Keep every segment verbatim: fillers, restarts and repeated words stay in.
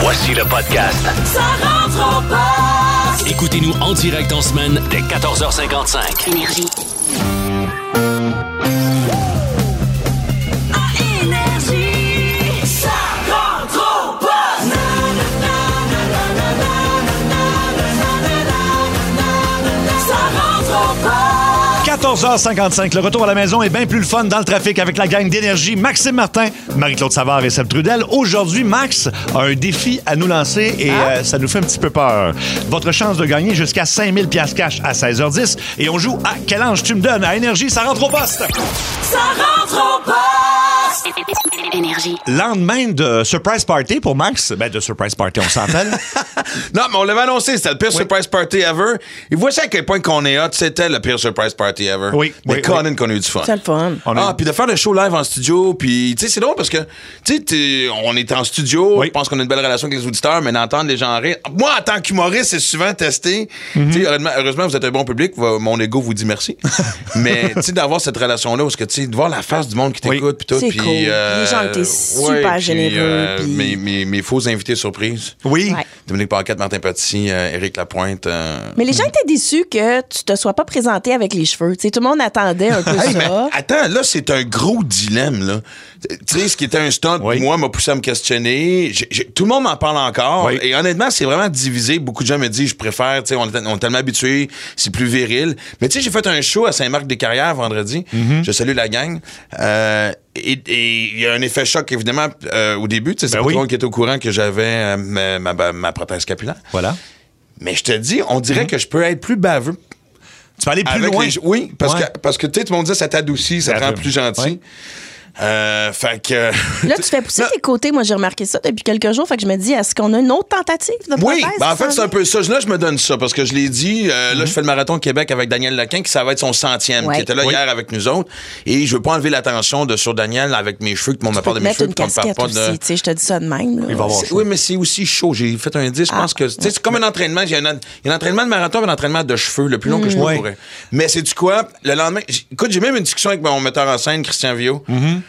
Voici le podcast Ça rentre au poste. Écoutez-nous en direct en semaine dès quatorze heures cinquante-cinq. Énergie. À Énergie. Ça rentre au poste. Na, na, na, na, na, na, na, na, na, na, na, ça rentre au poste. quatorze heures cinquante-cinq, le retour à la maison est bien plus le fun dans le trafic avec la gang d'Énergie. Maxime Martin, Marie-Claude Savard et Seb Trudel. Aujourd'hui, Max a un défi à nous lancer et ah. euh, ça nous fait un petit peu peur. Votre chance de gagner jusqu'à cinq mille dollars cash à seize heures dix. Et on joue à Quel ange tu me donnes à Énergie. Ça rentre au poste. Ça rentre au poste. Énergie. Lendemain de Surprise Party pour Max. Ben, de Surprise Party, on s'entend. Non, mais on l'avait annoncé, c'était le pire oui. Surprise Party ever. Et voici à quel point qu'on est hot, c'était le pire Surprise Party ever. Oui. Mais oui, Colin, oui. qu'on a eu du fun. C'est le fun. On ah, a... puis de faire le show live en studio, puis tu sais, c'est drôle parce que, tu sais, on est en studio, oui. je pense qu'on a une belle relation avec les auditeurs, mais d'entendre les gens rire. Moi, en tant qu'humoriste, c'est souvent testé. Mm-hmm. Tu sais, heureusement, vous êtes un bon public, mon ego vous dit merci. Mais, tu sais, d'avoir cette relation-là, parce que, tu sais, de voir la face du monde qui t'écoute, puis tout. C'est pis, cool. Euh, les gens étaient super ouais, généreux. Euh, pis... mes, mes, mes faux invités surprises. Oui. Ouais. Dominique Paquette, Martin Petit, euh, Éric Lapointe. Euh... Mais les gens étaient déçus que tu te sois pas présenté avec les cheveux. Tu sais, tout le monde attendait un peu hey, ça. Mais, attends, là, c'est un gros dilemme, là. Tu sais, ce qui était un stunt, oui. moi, m'a poussé à me questionner. J'ai, j'ai, tout le monde m'en parle encore. Oui. Et honnêtement, c'est vraiment divisé. Beaucoup de gens me disent, je préfère, tu sais, on, on est tellement habitués, c'est plus viril. Mais tu sais, j'ai fait un show à Saint-Marc-des-Carrières vendredi. Mm-hmm. Je salue la gang. Euh, et il y a un effet choc, évidemment, euh, au début. Tu sais, c'est ben pas oui. tout le monde qui était au courant que j'avais euh, ma, ma, ma prothèse capillaire. Voilà. Mais je te dis, on dirait mm-hmm. que je peux être plus baveux. Tu vas aller plus Avec loin. Les, oui, parce ouais. que, parce que tu sais, tout le monde dit ça t'adoucit, ça te rend plus gentil. Ouais. Euh, fait que... Là, tu fais pousser tes côtés. Moi, j'ai remarqué ça depuis quelques jours. Fait que je me dis, est-ce qu'on a une autre tentative de prothèse? Oui, ben en fait, c'est un peu ça. Là, je me donne ça parce que je l'ai dit. Euh, mm-hmm. Là, je fais le marathon de Québec avec Daniel Lequin, qui ça va être son centième, ouais. qui était là oui. hier avec nous autres. Et je veux pas enlever l'attention de sur Daniel avec mes cheveux, que mon me parle de mes cheveux. Tu peux te mettre une casquette aussi, tu sais, je te dis ça de même. Là. Il va avoir oui, mais c'est aussi chaud. J'ai fait un dix, je pense que... C'est comme un entraînement. Il y a un, il y a un entraînement de marathon et un entraînement de cheveux, le plus long mm-hmm. que je ouais. pourrais. Mais c'est du quoi? Le lendemain... Écoute, j'ai même une discussion avec mon metteur en scène, Christian Viau. Mm-hmm.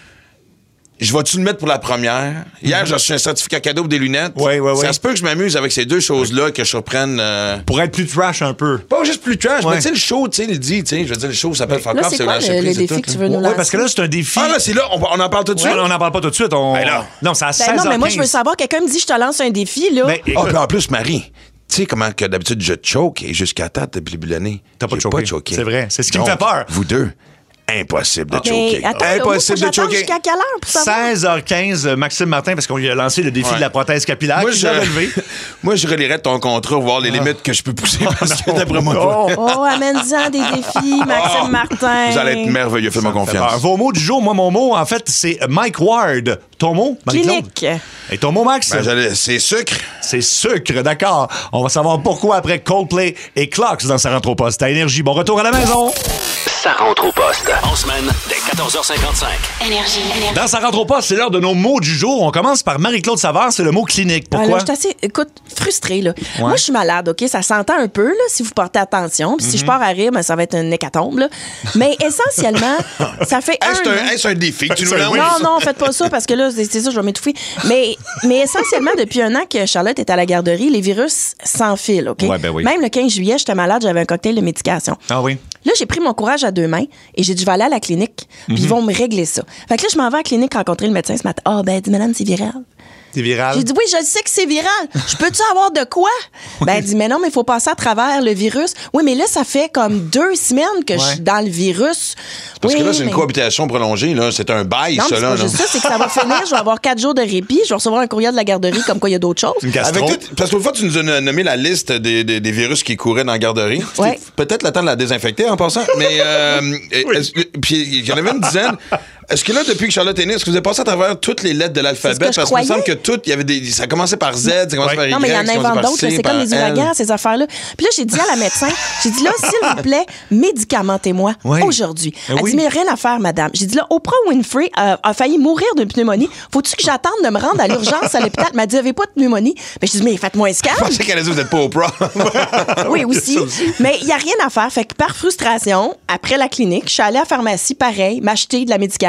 Je vais-tu le mettre pour la première? Hier, mm-hmm. j'ai reçu un certificat cadeau pour des lunettes. Oui, oui, oui. Ça se peut que je m'amuse avec ces deux choses-là, que je reprenne... Euh... Pour être plus trash un peu. Pas juste plus trash, ouais. mais tu sais, le show, tu sais, il dit, tu sais, je veux dire, le show s'appelle Fuck Off, c'est quoi le, le défi que tu veux nous lancer? Oui, parce que là, c'est un défi... Ah là, c'est là, on, on en parle tout de suite? Ouais, on n'en parle pas tout de suite. On... Ben là. Non, c'est à seize heures ben quinze. non, mais moi, je veux savoir, quelqu'un me dit, je te lance un défi, là. Mais, oh, puis en plus, Marie... Tu sais comment que d'habitude je choke et jusqu'à temps depuis le début de l'année. T'as pas, pas choqué. C'est vrai. C'est ce qui Donc, me fait peur. Vous deux, impossible de mais choquer. Attends, impossible là, de choquer. Jusqu'à quelle heure pour savoir? seize heures quinze, Maxime Martin, parce qu'on lui a lancé le défi ouais. de la prothèse capillaire. Moi, qui je, moi, je relierais ton contrat, voir les ah. limites que je peux pousser. Parce que d'après moi, oh, oh amène-en des défis, Maxime oh, Martin. Vous allez être merveilleux, fais-moi confiance. Vos mots du jour, moi, mon mot, en fait, c'est Mike Ward. Ton mot, Marie-Claude? Clinique. Et ton mot, Max? Ben, c'est sucre. C'est sucre, d'accord. On va savoir pourquoi après Coldplay et Clocks dans Ça rentre au poste. À Énergie, bon retour à la maison. Ça rentre au poste. En semaine, dès quatorze heures cinquante-cinq. Énergie, énergie. Dans Ça rentre au poste, c'est l'heure de nos mots du jour. On commence par Marie-Claude Savard, c'est le mot clinique. Pourquoi? Alors, je suis assez, écoute, frustrée, là. Ouais. Moi, je suis malade, OK? Ça s'entend un peu, là, si vous portez attention. Puis mm-hmm. si je pars à rire, ben, ça va être un hécatombe, là. Mais essentiellement, ça fait est-ce un... un est-ce un défi que tu nous lances? Non, non, faites pas ça, parce que là, c'est, c'est ça, je vais m'étouffer. Mais, mais essentiellement, depuis un an que Charlotte est à la garderie, les virus s'enfilent, OK? Ouais, ben oui. Même le quinze juillet, j'étais malade, j'avais un cocktail de médication. Ah oui? Là, j'ai pris mon courage à deux mains et j'ai dit, je vais aller à la clinique, puis mm-hmm. ils vont me régler ça. Fait que là, je m'en vais à la clinique rencontrer le médecin ce matin. Ah, oh, ben, dis, madame, c'est viral. C'est viral? J'ai dit, oui, je sais que c'est viral. Je peux-tu avoir de quoi? Oui. Ben, elle dit, mais non, mais il faut passer à travers le virus. Oui, mais là, ça fait comme deux semaines que ouais. je suis dans le virus. Parce oui, que là, c'est mais... une cohabitation prolongée, là. C'est un bail, non, ça, là. Non, c'est pas juste ça, c'est que ça va finir. Je vais avoir quatre jours de répit. Je vais recevoir un courriel de la garderie comme quoi il y a d'autres choses. Une gastro. Avec tout, parce qu'une fois, tu nous as nommé la liste des, des, des virus qui couraient dans la garderie. Ouais. Peut-être le temps de la désinfecter en passant. Mais, euh, oui. Puis, il y en avait une dizaine. Est-ce que là, depuis que Charlotte est née, est-ce que vous avez passé à travers toutes les lettres de l'alphabet? Parce qu'il me semble que toutes, il y avait des. Ça commençait par Z, ça commençait ouais. par Y. Non, mais il y en invente d'autres. C'est comme les ouragans, ces affaires-là. Puis là, j'ai dit à la médecin, j'ai dit là, s'il vous plaît, médicamentez-moi oui. aujourd'hui. Elle oui. dit, mais rien à faire, madame. J'ai dit là, Oprah Winfrey euh, a failli mourir d'une pneumonie. Faut-tu que j'attende de me rendre à l'urgence à l'hôpital? Elle m'a dit, vous n'avez pas de pneumonie. Mais je dis, mais faites-moi un scan. Je pensais qu'elle a dit, vous n'êtes pas Oprah. Oui, aussi. Mais il n'y a rien à faire. Fait que par frustration, après la clinique, je suis allée à la pharmacie, pareil, m'acheter de la médication.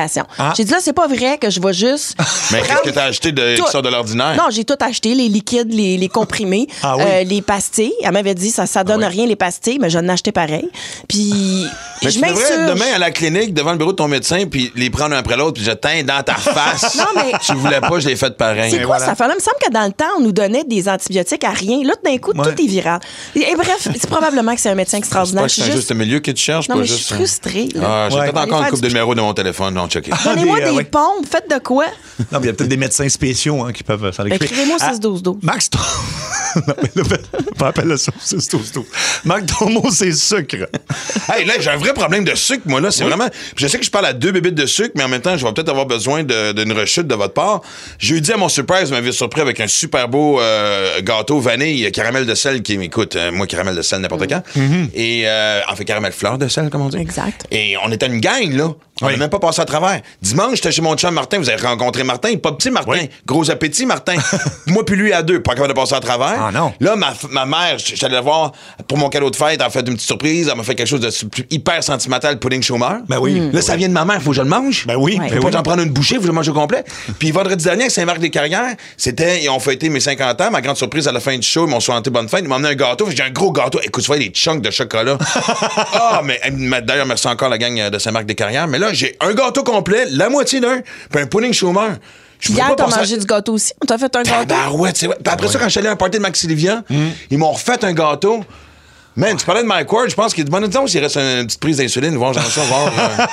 médication. Ah. J'ai dit là, c'est pas vrai que je vais juste. Mais qu'est-ce que t'as acheté de, qui sort de l'ordinaire? Non, j'ai tout acheté, les liquides, les, les comprimés, ah, oui. euh, les pastilles. Elle m'avait dit ça, ça donne ah, oui. rien les pastilles, mais j'en ai acheté pareil. Puis mais je tu devrais m'insurge. demain à la clinique devant le bureau de ton médecin puis les prendre un après l'autre puis je teins dans ta face. Non, mais- Tu voulais pas, je l'ai fait pareil. C'est quoi voilà. cette affaire-là? Il me semble que dans le temps, on nous donnait des antibiotiques à rien. Là, tout d'un coup, Ouais. tout est viral. Et, et bref, c'est probablement que c'est un médecin C'est extraordinaire. pas que Je c'est suis un juste... juste milieu que tu cherches, Non, pas mais je juste. suis frustrée. là. Ah, j'ai Ouais. peut-être Allez encore faire une coupe du- de numéro de mon téléphone, non, checker. Donnez-moi Ah, des oui. pompes. Faites de quoi? Non, mais il y a peut-être des médecins spéciaux hein, qui peuvent s'en occuper. Écrivez-moi Ah, six douze douze. Max, ton... non, mais là, pas appelle ça six douze douze. Max, ton mot, c'est sucre. Hey, là, j'ai un vrai problème de sucre, moi, là. C'est vraiment. Je sais que je parle à deux bébites de sucre, mais en même temps, je vais peut-être avoir besoin de- d'une rechute de votre part. Jeudi, à mon surprise, vous m'avez surpris avec un super beau euh, gâteau vanille, caramel de sel qui m'écoute. Euh, moi, caramel de sel n'importe quand. Et, euh, en fait, caramel fleur de sel, comme on dit. Exact. Et on était une gang, là. On n'a Oui. même pas passé à travers. Dimanche, j'étais chez mon chum Martin. Vous avez rencontré Martin. Pas petit Martin. Oui. Gros appétit, Martin. Moi, puis lui à deux. Pas capable de passer à travers. Ah, non. Là, ma, ma mère, j'étais allé la voir pour mon cadeau de fête. Elle a fait une petite surprise. Elle m'a fait quelque chose de su- hyper sentimental, pudding chômeur. Ben oui. Là, ça vient de ma mère. Faut que je le mange. Ben oui. Ouais. ben Faut pas oui. j'en prendre une bouchée. Faut que je le mange au complet. Puis vendredi dernier, à Saint-Marc-des-Carrières, c'était, ils ont fêté mes cinquante ans. Ma grande surprise à la fin du show, ils m'ont souhaité bonne fête. Ils m'ont emmené un gâteau. J'ai un gros gâteau. Écoute, tu vois, des chunks de chocolat. Ah, mais mais d'ailleurs, merci encore la gang de Saint-Marc-des-Carrières. Mais là, j'ai un gâteau complet, la moitié d'un, puis un pudding chômeur. Je Hier, pouvais t'as pas passer- mangé du gâteau aussi. On t'a fait un gâteau. bah ouais, c'est vrai. Puis après ça, quand je suis allé à un party de Max Sylvia, ils m'ont refait un gâteau. Man, tu parlais de Mike Ward, je pense qu'il est de bonne temps s'il reste une petite prise d'insuline, voir, j'en sais, voir.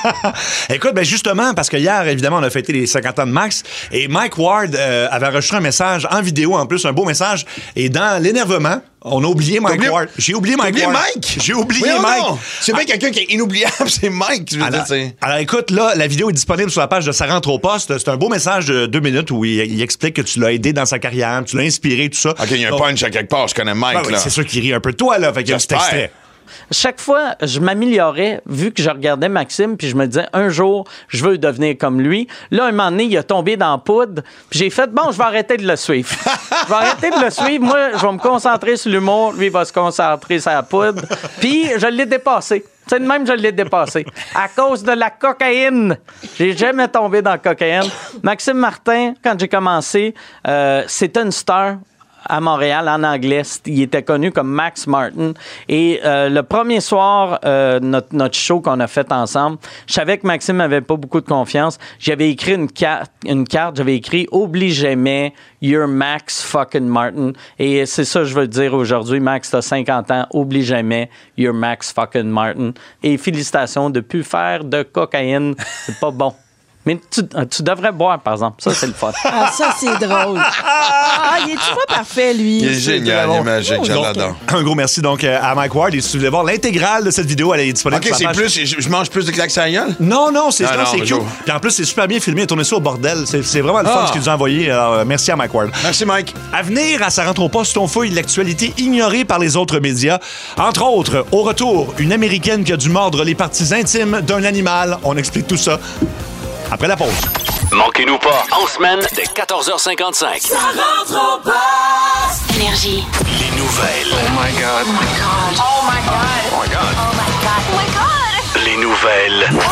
euh. Écoute, ben justement, parce que hier, évidemment, on a fêté les cinquante ans de Max et Mike Ward euh, avait enregistré un message en vidéo, en plus, un beau message. Et dans l'énervement, on a oublié Mike oublié- Ward. J'ai oublié Mike oublié Ward. Mike? J'ai oublié Voyons Mike. donc. C'est bien quelqu'un qui est inoubliable, c'est Mike, je veux Alors, dire, c'est. alors, écoute, là, la vidéo est disponible sur la page de Ça rentre au poste. C'est un beau message de deux minutes où il, il explique que tu l'as aidé dans sa carrière, tu l'as inspiré, tout ça. OK, il y a un Donc, punch à quelque part, je connais Mike, ben oui, là. c'est sûr qu'il rit un peu de toi, là. Fait qu'il y a un petit J'espère. extrait. Chaque fois, je m'améliorais vu que je regardais Maxime, puis je me disais, un jour, je veux devenir comme lui. Là, un moment donné, il a tombé dans la poudre, puis j'ai fait, bon, je vais arrêter de le suivre. Je vais arrêter de le suivre. Moi, je vais me concentrer sur l'humour. Lui, il va se concentrer sur la poudre. Puis, je l'ai dépassé. C'est de même, je l'ai dépassé. À cause de la cocaïne. J'ai jamais tombé dans la cocaïne. Maxime Martin, quand j'ai commencé, euh, c'était une star à Montréal, en anglais. Il était connu comme Max Martin. Et euh, le premier soir, euh, notre, notre show qu'on a fait ensemble, je savais que Maxime n'avait pas beaucoup de confiance. J'avais écrit une carte, une carte j'avais écrit « Oublie jamais, you're Max fucking Martin ». Et c'est ça que je veux te dire aujourd'hui. Max, t'as cinquante ans, oublie jamais, you're Max fucking Martin. Et félicitations de plus faire de cocaïne. C'est pas bon. Mais tu, tu devrais boire, par exemple. Ça, c'est le fun. Ah, ça, c'est drôle. Ah, il est-tu pas parfait, lui? Il est génial, il est magique, je Donc, l'adore. un gros merci donc euh, à Mike Ward. Et si vous voulez voir l'intégrale de cette vidéo, elle est disponible OK, sur c'est la page. plus, je, je mange plus de claques à la gueule? Non, non, c'est Ah, non, non, c'est mais cute. j'ouvre. Puis en plus, c'est super bien filmé. Tourné ça au bordel. C'est c'est vraiment le fun Ah. ce qu'il nous a envoyé. Alors, euh, merci à Mike Ward. Merci, Mike. À venir, à Ça rentre au poste, on fouille l'actualité ignorée par les autres médias. Entre autres, au retour, une Américaine qui a dû mordre les parties intimes d'un animal. On explique tout ça après la pause. Manquez-nous pas, en semaine, dès quatorze heures cinquante-cinq. Ça rentre au poste. Énergie. Les nouvelles. Oh my God. Oh my God. Oh my God. Oh my God. Oh my God. Les nouvelles.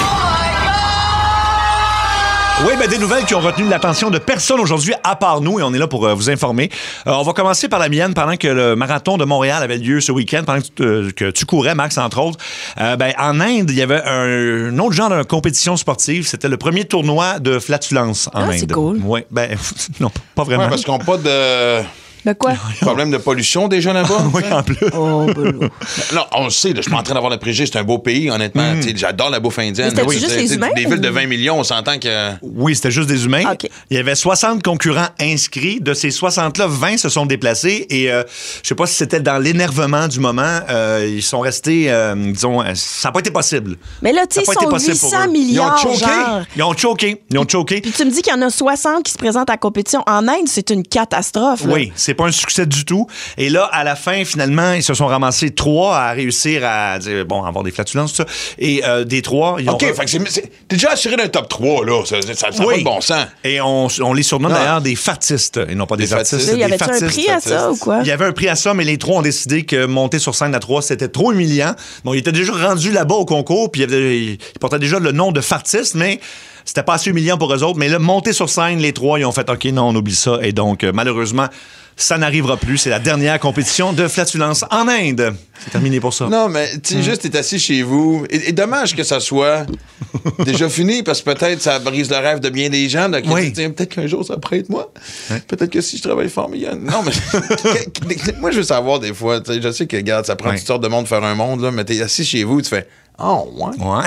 Oui, ben des nouvelles qui ont retenu l'attention de personne aujourd'hui, à part nous, et on est là pour euh, vous informer. Euh, on va commencer par la mienne, pendant que le marathon de Montréal avait lieu ce week-end, pendant que tu, euh, que tu courais, Max, entre autres. Euh, ben, en Inde, il y avait un, un autre genre de compétition sportive. C'était le premier tournoi de flatulence en Ah, Inde. c'est cool. Oui, ben, non, pas vraiment. Ouais, parce qu'on n'a pas de De quoi? problème de pollution déjà là-bas. Oui, en plus. Oh, belou. Non, on le sait, là, je suis pas en train d'avoir le préjugé, c'est un beau pays, honnêtement. Tu sais, j'adore la bouffe indienne. Mais c'était-tu Oui, juste c'est- les c'est humains Des ou- villes de vingt millions, on s'entend que. Oui, c'était juste des humains. OK. Il y avait soixante concurrents inscrits. De ces soixante-là, vingt se sont déplacés. Et euh, je sais pas si c'était dans l'énervement du moment. Euh, ils sont restés, euh, disons, euh, ça n'a pas été possible. Mais là, tu sais, Ça a ils pas été sont possible pour huit cents eux. milliards, Ils ont choqué. genre. Ils ont choqué. Ils ont choqué. Puis tu me dis qu'il y en a soixante qui se présentent à la compétition. En Inde, c'est une catastrophe. là. Oui, c'est pas un succès du tout. Et là, à la fin, finalement, ils se sont ramassés trois à réussir à dire, bon, avoir des flatulences, tout ça. Et euh, des trois, ils ont... OK, fait que c'est- c'est- t'es déjà assuré d'un top trois, là. Ça n'a ça, ça a Oui. pas de bon sens. Et on, on les surnomme Ah. d'ailleurs des fatistes et non pas des, Des artistes. fatistes. Il y des avait-tu un fatistes. prix à ça ou quoi? Il y avait un prix à ça, mais les trois ont décidé que monter sur scène à trois, c'était trop humiliant. Bon, ils étaient déjà rendus là-bas au concours, puis ils, avaient- ils portaient déjà le nom de fartiste, mais C'était pas assez humiliant pour eux autres, mais là, monter sur scène, les trois, ils ont fait « OK, non, on oublie ça. » Et donc, euh, malheureusement, ça n'arrivera plus. C'est la dernière compétition de flatulence en Inde. C'est terminé pour ça. Non, mais tu sais, mm. juste, t'es assis chez vous. Et, et dommage que ça soit déjà fini, parce que peut-être ça brise le rêve de bien des gens. Donc, oui. Peut-être qu'un jour, ça pourrait être moi. Ouais. Peut-être que si je travaille fort, mais il y a... Non, mais moi, je veux savoir des fois. Je sais que, regarde, ça prend ouais. toutes sortes de monde de faire un monde, là, mais t'es assis chez vous, tu fais... Oh, ouais. Ouais.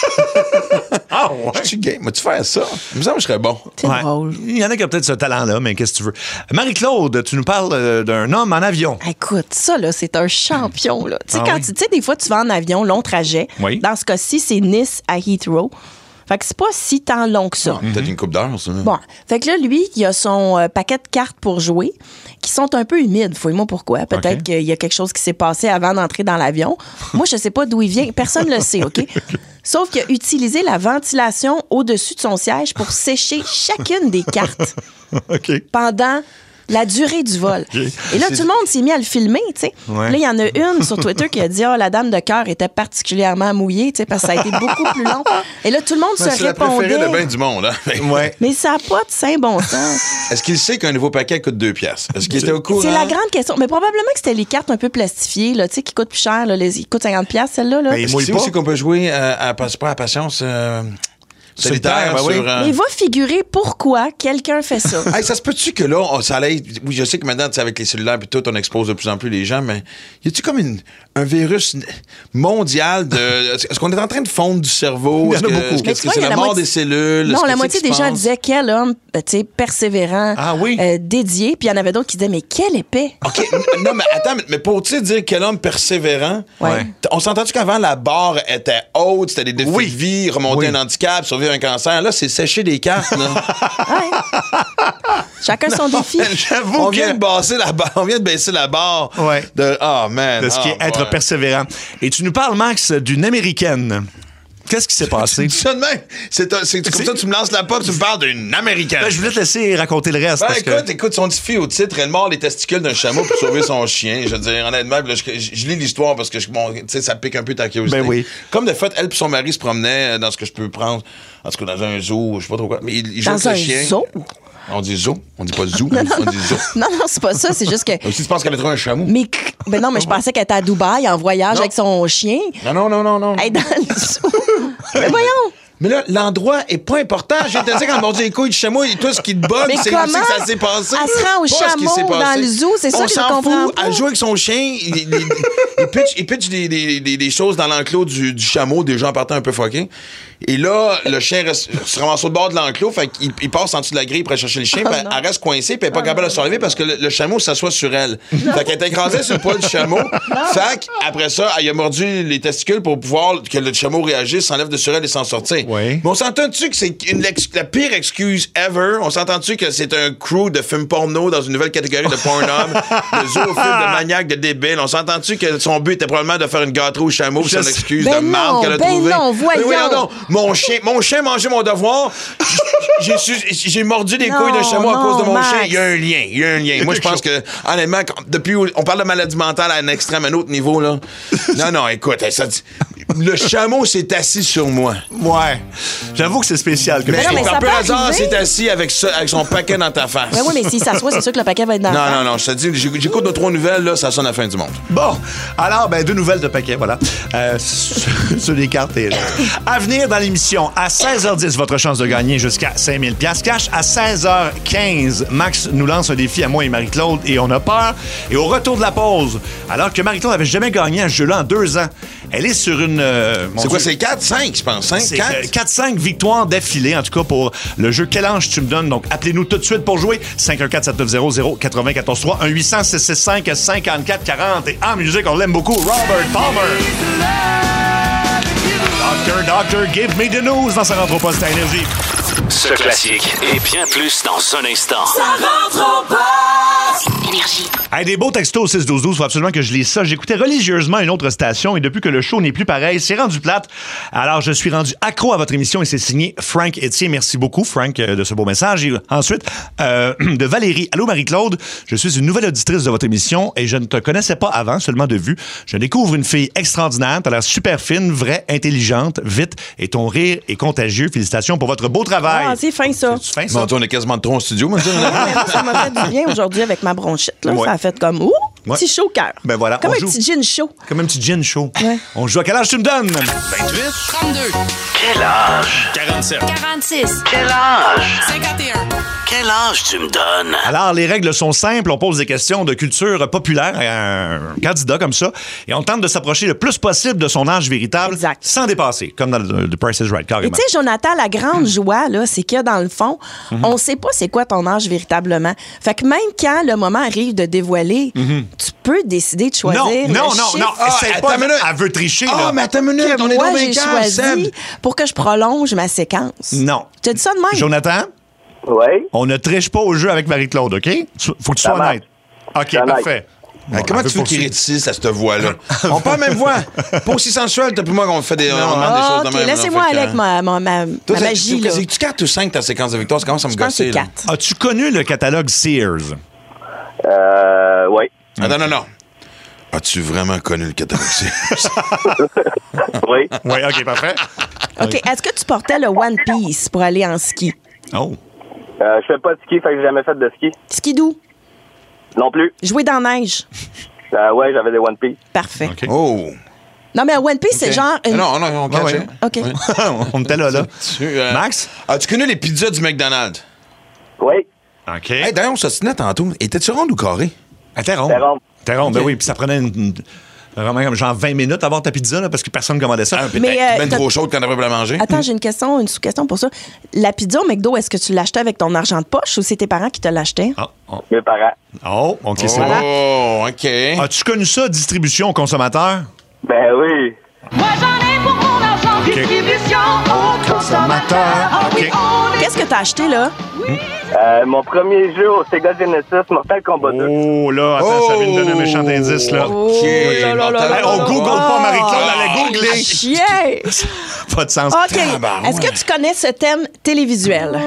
Ah, ouais. Je suis game. Vas-tu faire ça? Il me semble que je serais bon. C'est ouais. drôle. Il y en a qui ont peut-être ce talent-là, mais qu'est-ce que tu veux? Marie-Claude, tu nous parles euh, d'un homme en avion. Écoute, ça, là, c'est un champion, là. Tu sais, ah, quand oui. tu sais, des fois, tu vas en avion, long trajet. Oui. Dans ce cas-ci, c'est Nice à Heathrow. Fait que c'est pas si tant long que ça. Ah, peut-être une coupe d'heure, ça. Bon. Fait que là, lui, il a son euh, paquet de cartes pour jouer qui sont un peu humides. Fouille-moi pourquoi. Peut-être okay. qu'il y a quelque chose qui s'est passé avant d'entrer dans l'avion. Moi, je sais pas d'où il vient. Personne ne le sait, OK? Sauf qu'il a utilisé la ventilation au-dessus de son siège pour sécher chacune des cartes okay. pendant la durée du vol. Okay. Et là, tout le monde s'est mis à le filmer, tu sais. Ouais. Là, il y en a une sur Twitter qui a dit « Ah, oh, la dame de cœur était particulièrement mouillée, tu sais, parce que ça a été beaucoup plus long. » Et là, tout le monde ouais, se c'est répondait. C'est la préférée de bien du monde, hein? Ouais. Mais ça n'a pas de saint bon sens. Est-ce qu'il sait qu'un nouveau paquet coûte deux piastres? Est-ce qu'il était au courant? C'est la grande question. Mais probablement que c'était les cartes un peu plastifiées, là, tu sais, qui coûtent plus cher, là, les... ils coûtent cinquante piastres, celle-là. Là. Ben, est-ce que c'est aussi qu'on peut jouer euh, à Passeport à Patience? Euh... Solitaire, ben oui. Sur, euh... Mais il va figurer pourquoi quelqu'un fait ça. Hey, ça se peut-tu que là, on, ça allait... Oui, je sais que maintenant, avec les cellulaires et tout, on expose de plus en plus les gens, mais y a-tu comme une, un virus mondial de... Est-ce qu'on est en train de fondre du cerveau? Il y en a est-ce que, beaucoup. Est-ce que, est-ce que c'est la, la mort moitié... des cellules? Non, est-ce la que moitié des gens disaient quel homme persévérant, ah, oui. euh, dédié, puis il y en avait d'autres qui disaient, mais quelle épée! OK, non, mais attends, mais pour-tu dire quel homme persévérant? Ouais. On s'entend-tu qu'avant, la barre était haute, c'était des défis oui. de vie, remonter oui. un handicap, survivre un cancer. Là, c'est sécher des cartes, là. Ouais. Chacun son défi. J'avoue on vient que... de baisser la barre. On vient de baisser la barre. Ouais. De oh man. De ce qui oh, est être ouais. persévérant. Et tu nous parles, Max, d'une Américaine. Qu'est-ce qui s'est passé? Ça de même. C'est, un, c'est comme c'est... ça, tu me lances la pop, tu me parles d'une Américaine. Ben, je voulais te laisser raconter le reste. Ben, parce écoute, que... écoute, son petit fille au titre, elle mord les testicules d'un chameau pour sauver son chien. Je veux dire, honnêtement, là, je, je, je lis l'histoire parce que je, bon, ça pique un peu ta curiosité. Ben oui. Comme de fait, elle et son mari se promenaient dans ce que je peux prendre, en tout cas dans un zoo, je sais pas trop quoi. Mais ils, ils jouent avec le chien. Dans un zoo? On dit zoo, on dit pas zoo, non, on non, dit zoo. Non, non, c'est pas ça, c'est juste que... Aussi, tu penses qu'elle a trouvé un chameau? Mais, ben non, mais je pensais qu'elle était à Dubaï en voyage non. avec son chien. Non, non, non, non, non. Elle est dans le zoo. Mais voyons! Mais là, l'endroit est pas important. J'ai te dit quand on mordu les couilles du chameau, et tout ce qui te bug, mais c'est comment? où que ça s'est passé. Elle se rend au chameau dans le zoo, c'est ça on que je s'en comprends fout. pas. Elle joue avec son chien, il, il, il, il pitch, il pitch des, des, des, des choses dans l'enclos du, du chameau, des gens en partant un peu fuckés. Et là, le chien reste, se ramasse au bord de l'enclos, fait qu'il il passe en dessous de la grille pour aller chercher le chien, oh, puis elle reste coincée, puis elle est pas oh, capable non. de se relever parce que le, le chameau s'assoit sur elle. Non. Fait qu'elle est écrasée sur le poil du chameau. Non. Fait qu'après ça, elle a mordu les testicules pour pouvoir que le chameau réagisse, s'enlève de sur elle et s'en sortir. Oui. Mais on s'entend-tu que c'est une, la pire excuse ever? On s'entend-tu que c'est un crew de films porno dans une nouvelle catégorie de Pornhub, de zoophile, de maniaque, de débile? On s'entend-tu que son but était probablement de faire une gâterie au chameau, c'est une excuse ben de marde qu'elle a ben trouvée? Non, voyons. Mais voyons donc, mon chien, mon chien mangeait mon devoir. J'ai, j'ai mordu des non, couilles de chameau non, à cause de mon Max. chien. Il y a un lien. Il y a un lien. Moi, je pense que, honnêtement, depuis, on parle de maladie mentale à un extrême, à un autre niveau, là. Non, non, écoute, ça, le chameau s'est assis sur moi. Ouais. J'avoue que c'est spécial. Que mais, mais non, mais par peu hasard, s'est assis avec, ça, avec son paquet dans ta face. Ben oui, mais s'il s'assoit, c'est sûr que le paquet va être dans non, la face. Non, non, non. Je te dis, j'écoute nos trois nouvelles, là, ça sonne à la fin du monde. Bon. Alors, ben, deux nouvelles de paquet, voilà. Euh, sur les cartes. Et, à venir dans l'émission, à seize heures dix, votre chance de gagner jusqu'à cinq mille dollars cash. À seize heures quinze, Max nous lance un défi à moi et Marie-Claude et on a peur. Et au retour de la pause, alors que Marie-Claude n'avait jamais gagné à ce jeu-là en deux ans, elle est sur une... Euh, c'est quoi, c'est quatre, cinq, je pense? cinq, quatre? quatre, cinq victoires d'affilée, en tout cas, pour le jeu Quel ange tu me donnes. Donc, appelez-nous tout de suite pour jouer. cinq un quatre sept neuf zéro zéro neuf quatre trois, un huit cents six six cinq cinquante-quatre quarante. Et en musique, on l'aime beaucoup, Robert Palmer. Doctor, Doctor, give me the news dans sa rentre au poste à Énergie. Ce classique et bien plus dans un instant. Ça rentre au poste. Énergie. Hey, Hey, des beaux textos au six douze douze, faut absolument que je lise ça. J'écoutais religieusement une autre station et depuis que le show n'est plus pareil, c'est rendu plate. Alors, je suis rendu accro à votre émission et c'est signé Frank Etier. Merci beaucoup, Frank, de ce beau message. Et ensuite, euh, de Valérie. Allô, Marie-Claude. Je suis une nouvelle auditrice de votre émission et je ne te connaissais pas avant, seulement de vue. Je découvre une fille extraordinaire. T'as l'air super fine, vraie, intelligente, vite et ton rire est contagieux. Félicitations pour votre beau travail. Ah, c'est fin, ça. C'est fin, ça. Bon, on est quasiment de trop en studio, moi, Ça m'a fait du bien aujourd'hui avec ma bronchite. Là. Ouais. Ça a fait comme, ouh, Ouais. petit chaud au cœur. Ben voilà, Comme on un joue. petit gin chaud. Comme un petit gin chaud. Ouais. On joue à quel âge tu me donnes? vingt-huit. trente-deux. Quel âge? quarante-sept. quarante-six. Quel âge? cinquante et un. Quel âge tu me donnes? Alors, les règles sont simples. On pose des questions de culture populaire à un candidat comme ça et on tente de s'approcher le plus possible de son âge véritable Exact. sans dépasser, comme dans le, The Price is Right, Et carrément. tu sais, Jonathan, la grande joie, là, c'est que dans le fond, on sait pas c'est quoi ton âge véritablement. Fait que même quand le moment arrive de dévoiler, tu peux décider de choisir Non, le non, non, chiffre non. Ah, Essaye attends pas. une minute. Elle veut tricher, là. Ah, mais attends une minute, que on est moi, dans j'ai mes cas, choisi Seb. pour que je prolonge ma séquence. Non. Tu as dit ça de même? Jonathan, Oui. on ne triche pas au jeu avec Marie-Claude, OK? Tu- Faut que tu Ça sois marche. honnête. OK, Ça marche. parfait. Hey, Bon, comment elle tu veut veux qu'il poursuivre. réussisse à cette voix-là? On parle même voix. Pas aussi sensuelle, t'as plus moi qu'on fait des, on demande des Ah, choses de OK, même. là. laissez-moi Fait aller que, avec ma, ma, ma, Toi, ma c'est- magie. tu- Là. C'est-tu quatre ou cinq ta séquence de victoire? Ça commence à me Je pense que c'est gosser. là. quatre. As-tu connu le catalogue Sears? Euh, oui. Attends, non, non. As-tu vraiment connu le catalogue? Oui. Oui, OK, parfait. OK, est-ce que tu portais le One Piece pour aller en ski? Oh. Euh, je fais pas de ski, fait que j'ai jamais fait de ski. Skidoo? Non plus. Jouer dans la neige? Euh, ouais, j'avais des One Piece. Parfait. OK. Oh! Non, mais un One Piece, c'est Ok. genre... Une... Non, non, on Ouais, cachait. ouais. OK. On était là, là. Tu, euh, Max? As-tu connu les pizzas du McDonald's? Oui. OK. Hey, d'ailleurs, on s'ostinait tantôt. Étais-tu ronde ou carré? Elle était ronde. C'était rond. T'es ronde, ben Ok. oui. Puis ça prenait une, une- vraiment comme genre vingt minutes à avoir ta pizza, là, parce que personne ne commandait ça. Ah, Mais, peut-être euh, ben t'as- trop chaude quand on devrait pas la manger. Attends, j'ai une question, une sous-question pour ça. La pizza au McDo, est-ce que tu l'achetais avec ton argent de poche ou c'est tes parents qui te l'achetaient? Ah, oh, Mes parents. oh, OK, c'est bon. Oh, OK. As-tu connu ça, distribution aux consommateurs? Ben oui. Moi j'en ai pour mon argent, distribution au consommateur. OK. Qu'est-ce que t'as acheté, là? Euh, mon premier jeu au Sega Genesis, Mortal Kombat deux. Oh, là, attends, ça vient de donner un méchant indice, là. Oh, là, là, là, Hey, on là, google là. pas Marie-Claude, elle a Ah, googlé. chien! Pas de sens. OK. Tabarouette. Est-ce que tu connais ce thème télévisuel? Mais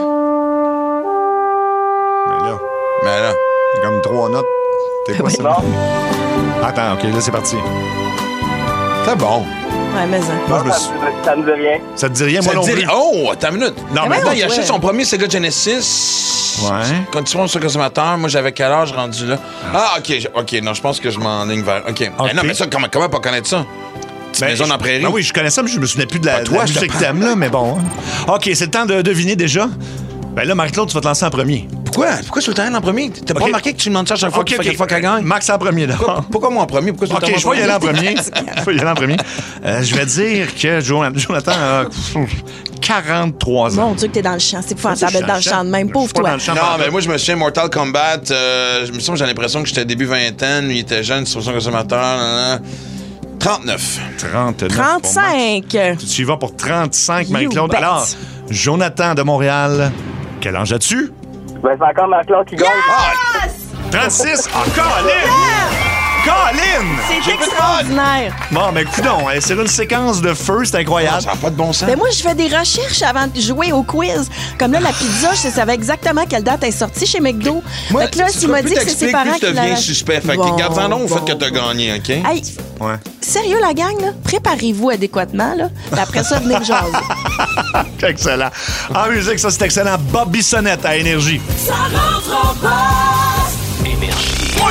là, Mais là, c'est comme trois notes. T'es quoi ça? Non. Attends, OK, là, c'est parti. c'est bon. Ouais, mais ça. Moi, je me Ça suis... me, ça me dit rien. Ça te dit rien, moi Ça non te dit- plus. Oh, attends une minute. Non, mais mais Attends, ouais, il a acheté ouais. son premier Sega Genesis. Ouais. Quand tu vas sur le consommateur, moi, j'avais quel âge rendu là? Ah, OK. je- OK, non, je pense que je m'enligne vers... OK. Eh non, mais ça, comment, comment pas connaître ça? Petite Ben, maison dans la prairie. Ben oui, je connais ça, mais je me souvenais plus de la, Ah, toi, de la je te musique prends. thème, là, mais bon. hein. OK, c'est le temps de deviner déjà. Ben là, Marie-Claude, tu vas te lancer en premier. Pourquoi? Pourquoi Sultan en premier? T'as pas OK. remarqué que tu demandes ça à chaque fois OK, qu'il fait OK. quelque fois qu'elle gagne? Max en premier, Pourquoi, d'abord. pourquoi moi en premier? Pourquoi Sultan OK, en je vais y aller en premier? premier. Je vais y aller en premier. Euh, je vais dire que Jo- Jonathan a quarante-trois ans. Mon Dieu, que t'es dans le champ. C'est épouvantable d'être dans le champ de même. Je Pauvre suis pas toi. dans le champ. Non, mais moi, je me souviens, Mortal Kombat, euh, je me sens j'ai l'impression que j'étais début vingtaine, lui, il était jeune, sur son consommateur. Nan, nan. trente-neuf. trente-neuf pour Max. trente-cinq. Tu y vas pour trente-cinq, Marie-Claude. bet. Alors, Jonathan de Montréal, quel âge as-tu? Ben, c'est encore ma classe qui gagne. Ah! trente-six! Ah, Colin! Colin! C'est extraordinaire. Bon, mais coudonc, hein, c'est une séquence de feu, c'est incroyable. Ça n'a pas de bon sens. Ben moi, je fais des recherches avant de jouer au quiz. Comme là, la pizza, je savais exactement quelle date elle est sortie chez McDo. Moi, fait que là, c'est- s'il m'a plus dit que c'est ses t'expliques, parents plus qui ça devient l'avaient- suspect. Fait Bon, que garde-en long au fait bon. que t'as gagné, OK? Hey, Ouais. sérieux, la gang, là? Préparez-vous adéquatement, là. Puis après ça, venez me jaser. Excellent. En musique, ça, c'est excellent. Bob Bissonnette à Énergie. Ça rentre en passe. Énergie.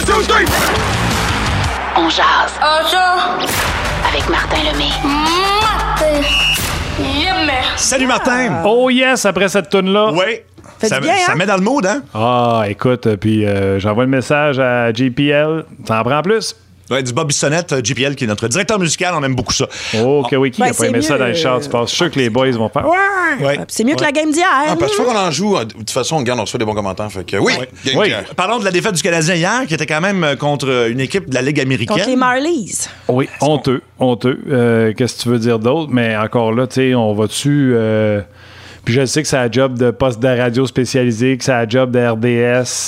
On jase Ah ça. avec Martin Lemay. Martin. Yeah, mais. Salut, Martin. Oh yes, après cette toune-là. Oui. Fait Ça, du bien, ça hein? met dans le mood, hein? Ah, écoute, euh, puis euh, j'envoie le message à J P L. T'en prends plus? Ouais, du Bob Bissonnette, euh, J P L, qui est notre directeur musical. On aime beaucoup ça. Oh, Kawiki Ben, n'a pas c'est aimé ça mieux, dans le char. Tu penses sûr que les boys vont faire. Ouais! Ouais. C'est mieux que la game d'hier. Ah, parce que fois qu'on en joue, de toute façon, on garde, on reçoit des bons commentaires. Fait que oui, gang Oui. cœur. Parlons de la défaite du Canadien hier, qui était quand même euh, contre une équipe de la Ligue américaine. Contre les Marlies. Oui, honteux, honteux. Euh, Qu'est-ce que tu veux dire d'autre? Mais encore là, tu sais, on va-tu. euh, Puis je sais que c'est un job de poste de radio spécialisé, que c'est un job de R D S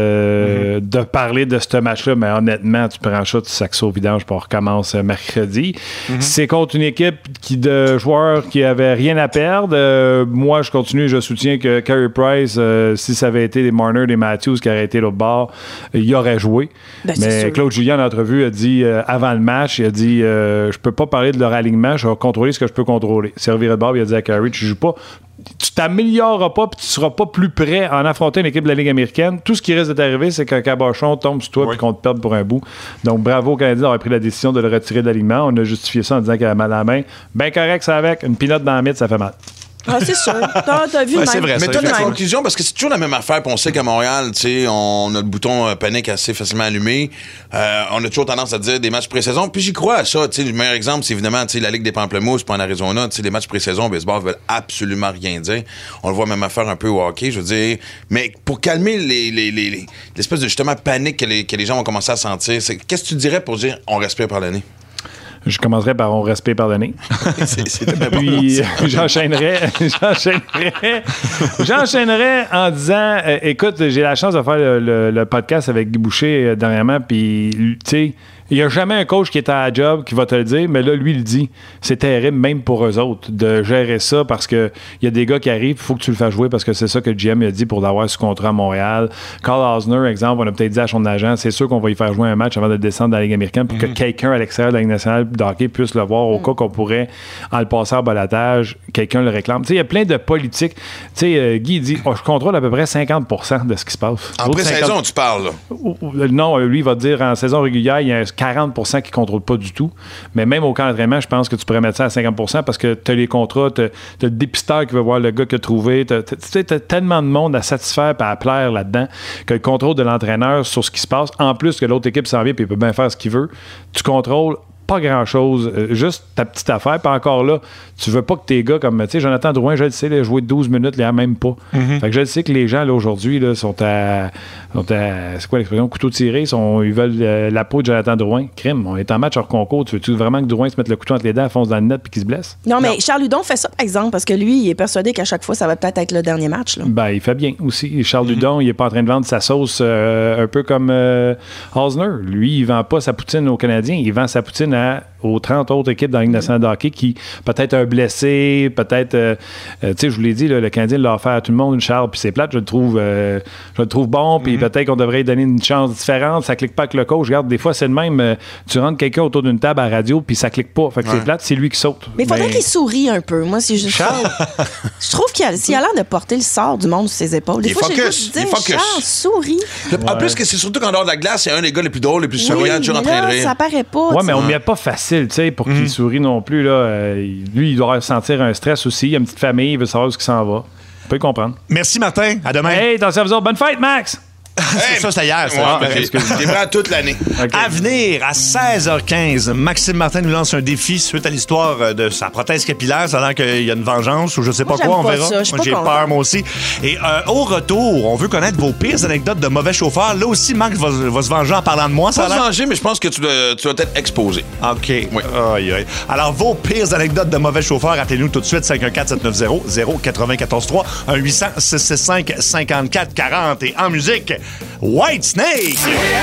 euh, mm-hmm. de parler de ce match-là, mais honnêtement, tu prends ça, tu sacs ça au vidange, puis on recommence mercredi. Mm-hmm. C'est contre une équipe qui, de joueurs qui avaient rien à perdre. Euh, moi, je continue, je soutiens que Carey Price, euh, si ça avait été des Marner, des Matthews qui auraient été l'autre bord, il aurait joué. Ben, mais Claude Julien, en entrevue, a dit euh, avant le match, il a dit euh, je peux pas parler de leur alignement, je vais contrôler ce que je peux contrôler. Servir de bord, il a dit à Carey, tu joues pas. Tu t'amélioreras pas puis tu seras pas plus prêt à en affronter une équipe de la Ligue américaine. Tout ce qui risque de t'arriver, c'est qu'un cabochon tombe sur toi oui. et qu'on te perde pour un bout. Donc, bravo aux Canadiens d'avoir pris la décision de le retirer de l'alignement. On a justifié ça en disant qu'il avait mal à la main. Ben correct, ça avec. Une pilote dans la mythe, ça fait mal. Ah, c'est sûr. T'as, t'as vu ouais, c'est vrai. Mais toi, la même. conclusion, parce que c'est toujours la même affaire, puis on sait qu'à Montréal, tu sais, on a le bouton euh, panique assez facilement allumé. Euh, on a toujours tendance à dire des matchs pré-saison. Puis j'y crois à ça. Tu sais, le meilleur exemple, c'est évidemment, tu sais, la Ligue des Pamplemousses, puis en Arizona, tu sais, les matchs pré-saison au baseball veulent absolument rien dire. On le voit même affaire un peu au hockey, je veux dire. Mais pour calmer les, les, les, les, l'espèce de justement panique que les, que les gens vont commencer à sentir, c'est, qu'est-ce que tu dirais pour dire on respire par le nez? Je commencerai par on respire par le nez. c'est, c'est Puis euh, j'enchaînerai, j'enchaînerai, j'enchaînerai en disant, euh, écoute, j'ai la chance de faire le, le, le podcast avec Guy Boucher euh, dernièrement, puis tu sais, il n'y a jamais un coach qui est à la job qui va te le dire, mais là, lui, il le dit. C'est terrible, même pour eux autres, de gérer ça parce qu'il y a des gars qui arrivent, il faut que tu le fasses jouer parce que c'est ça que le G M a dit pour l'avoir sous contrat à Montréal. Carl Osner, exemple, on a peut-être dit à son agent, c'est sûr qu'on va y faire jouer un match avant de descendre dans la Ligue américaine pour mm-hmm. que quelqu'un à l'extérieur de la Ligue nationale de hockey puisse le voir au mm. cas qu'on pourrait, en le passer en balatage, quelqu'un le réclame. Tu sais, il y a plein de politiques. Tu sais, euh, Guy dit, oh, je contrôle à peu près cinquante pour cent de ce qui se passe. En pré-saison, tu parles, là? Non, lui, il va te dire en saison régulière, il y a quarante pour cent qui ne contrôlent pas du tout. Mais même au camp d'entraînement, je pense que tu pourrais mettre ça à cinquante pour cent parce que tu as les contrats, tu as le dépisteur qui veut voir le gars que tu as trouvé. Tu as tellement de monde à satisfaire et à plaire là-dedans que le contrôle de l'entraîneur sur ce qui se passe, en plus que l'autre équipe s'en vient et il peut bien faire ce qu'il veut, tu contrôles pas grand-chose, euh, juste ta petite affaire. Puis encore là, tu veux pas que tes gars comme, tu sais, Jonathan Drouin, je le sais, là, jouer douze minutes, il a même pas. Mm-hmm. Fait que je le sais que les gens, là, aujourd'hui, là, sont à, sont à, c'est quoi l'expression, couteau tiré, sont, ils veulent euh, la peau de Jonathan Drouin. Crime, on est en match hors concours. Tu veux-tu vraiment que Drouin se mette le couteau entre les dents, fonce dans le net puis qu'il se blesse? Non, mais non. Charles Hudon fait ça, par exemple, parce que lui, il est persuadé qu'à chaque fois, ça va peut-être être le dernier match. Là. Ben, il fait bien aussi. Charles mm-hmm. Hudon, il est pas en train de vendre sa sauce euh, un peu comme euh, Osner. Lui, il vend pas sa poutine aux Canadiens, il vend sa poutine à aux trente autres équipes dans la Ligue nationale de hockey qui, peut-être un blessé, peut-être, euh, euh, tu sais, je vous l'ai dit, là, le Canadien l'a offert à tout le monde, une Charles, puis c'est plate, je le trouve, euh, je le trouve bon, puis mm-hmm. peut-être qu'on devrait lui donner une chance différente, ça clique pas avec le coach. Regarde, des fois, c'est le même, euh, tu rentres quelqu'un autour d'une table à la radio, puis ça clique pas, fait que ouais. c'est plate, c'est lui qui saute. Mais il faudrait ben... qu'il sourie un peu, moi, si je Charles, je trouve qu'il a, s'il a l'air de porter le sort du monde sur ses épaules. Des il fois, focus, j'ai juste il dire, focus. Charles, souris. Ouais. En plus, que c'est surtout qu'en dehors de la glace, c'est un des gars les plus drôles, les plus souriants, oui, toujours en train de rire. Ça paraît pas. Ouais, mais on ne met pas facile, tu sais, pour mm. qu'il sourit non plus. Là. Euh, lui, il doit ressentir un stress aussi. Il a une petite famille, il veut savoir où il s'en va. On peut le comprendre. Merci, Martin. À demain. Hey, attention à vous autres. Bonne fête, Max! Hey, ça, c'était hier. Ça. Ouais, ben, j'ai prêt toute l'année. Okay. À venir, à seize heures quinze, Maxime Martin nous lance un défi suite à l'histoire de sa prothèse capillaire. Ça a l'air qu'il y a une vengeance ou je sais pas moi, quoi, on pas verra. Ça, moi, j'ai peur, moi aussi. Et euh, au retour, on veut connaître vos pires anecdotes de mauvais chauffeurs. Là aussi, Max va, va se venger en parlant de moi. Ça va se venger, mais je pense que tu dois, tu dois être exposé. OK. Oui. Aïe, aïe. Alors, vos pires anecdotes de mauvais chauffeurs, appelez-nous tout de suite, cinq un quatre sept neuf zéro zéro neuf quatre trois, un huit cents six six cinq cinquante-quatre quarante. Et en musique, White Snake.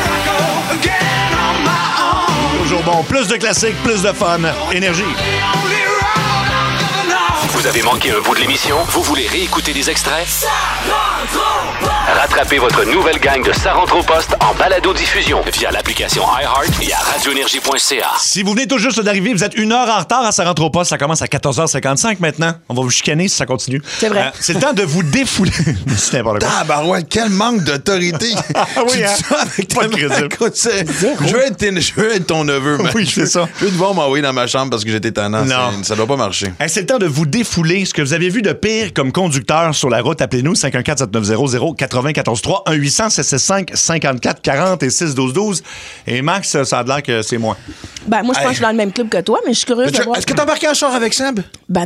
Toujours bon. Plus de classiques, plus de fun. Énergie. Vous avez manqué un bout de l'émission? Vous voulez réécouter des extraits? Rattrapez votre nouvelle gang de Ça rentre au poste en balado-diffusion via l'application iHeart et à radio énergie point c a. Si vous venez tout juste d'arriver, vous êtes une heure en retard à Ça rentre au poste. Ça commence à quatorze heures cinquante-cinq maintenant. On va vous chicaner si ça continue. C'est vrai. Euh, c'est le temps de vous défouler. C'est n'importe quoi. Tabarouette, quel manque d'autorité. Oui, hein? Pas crédible. Je veux être, je veux être ton neveu, man. Oui, c'est ça. Je veux devoir m'envoyer dans ma chambre parce que j'étais tannant. Non. Ça doit pas marcher. Hey, c'est le temps de vous défouler. Ce que vous avez vu de pire comme conducteur sur la route, appelez-nous cinq un quatre sept neuf zéro zéro neuf quatre trois, un huit cents six six cinq cinquante-quatre quarante et six douze douze. Et Max, ça a l'air que c'est moi. Ben, moi, je pense hey. que je suis dans le même club que toi, mais je suis curieux de voir. Est-ce que t'as embarqué en char avec Seb? Ben non.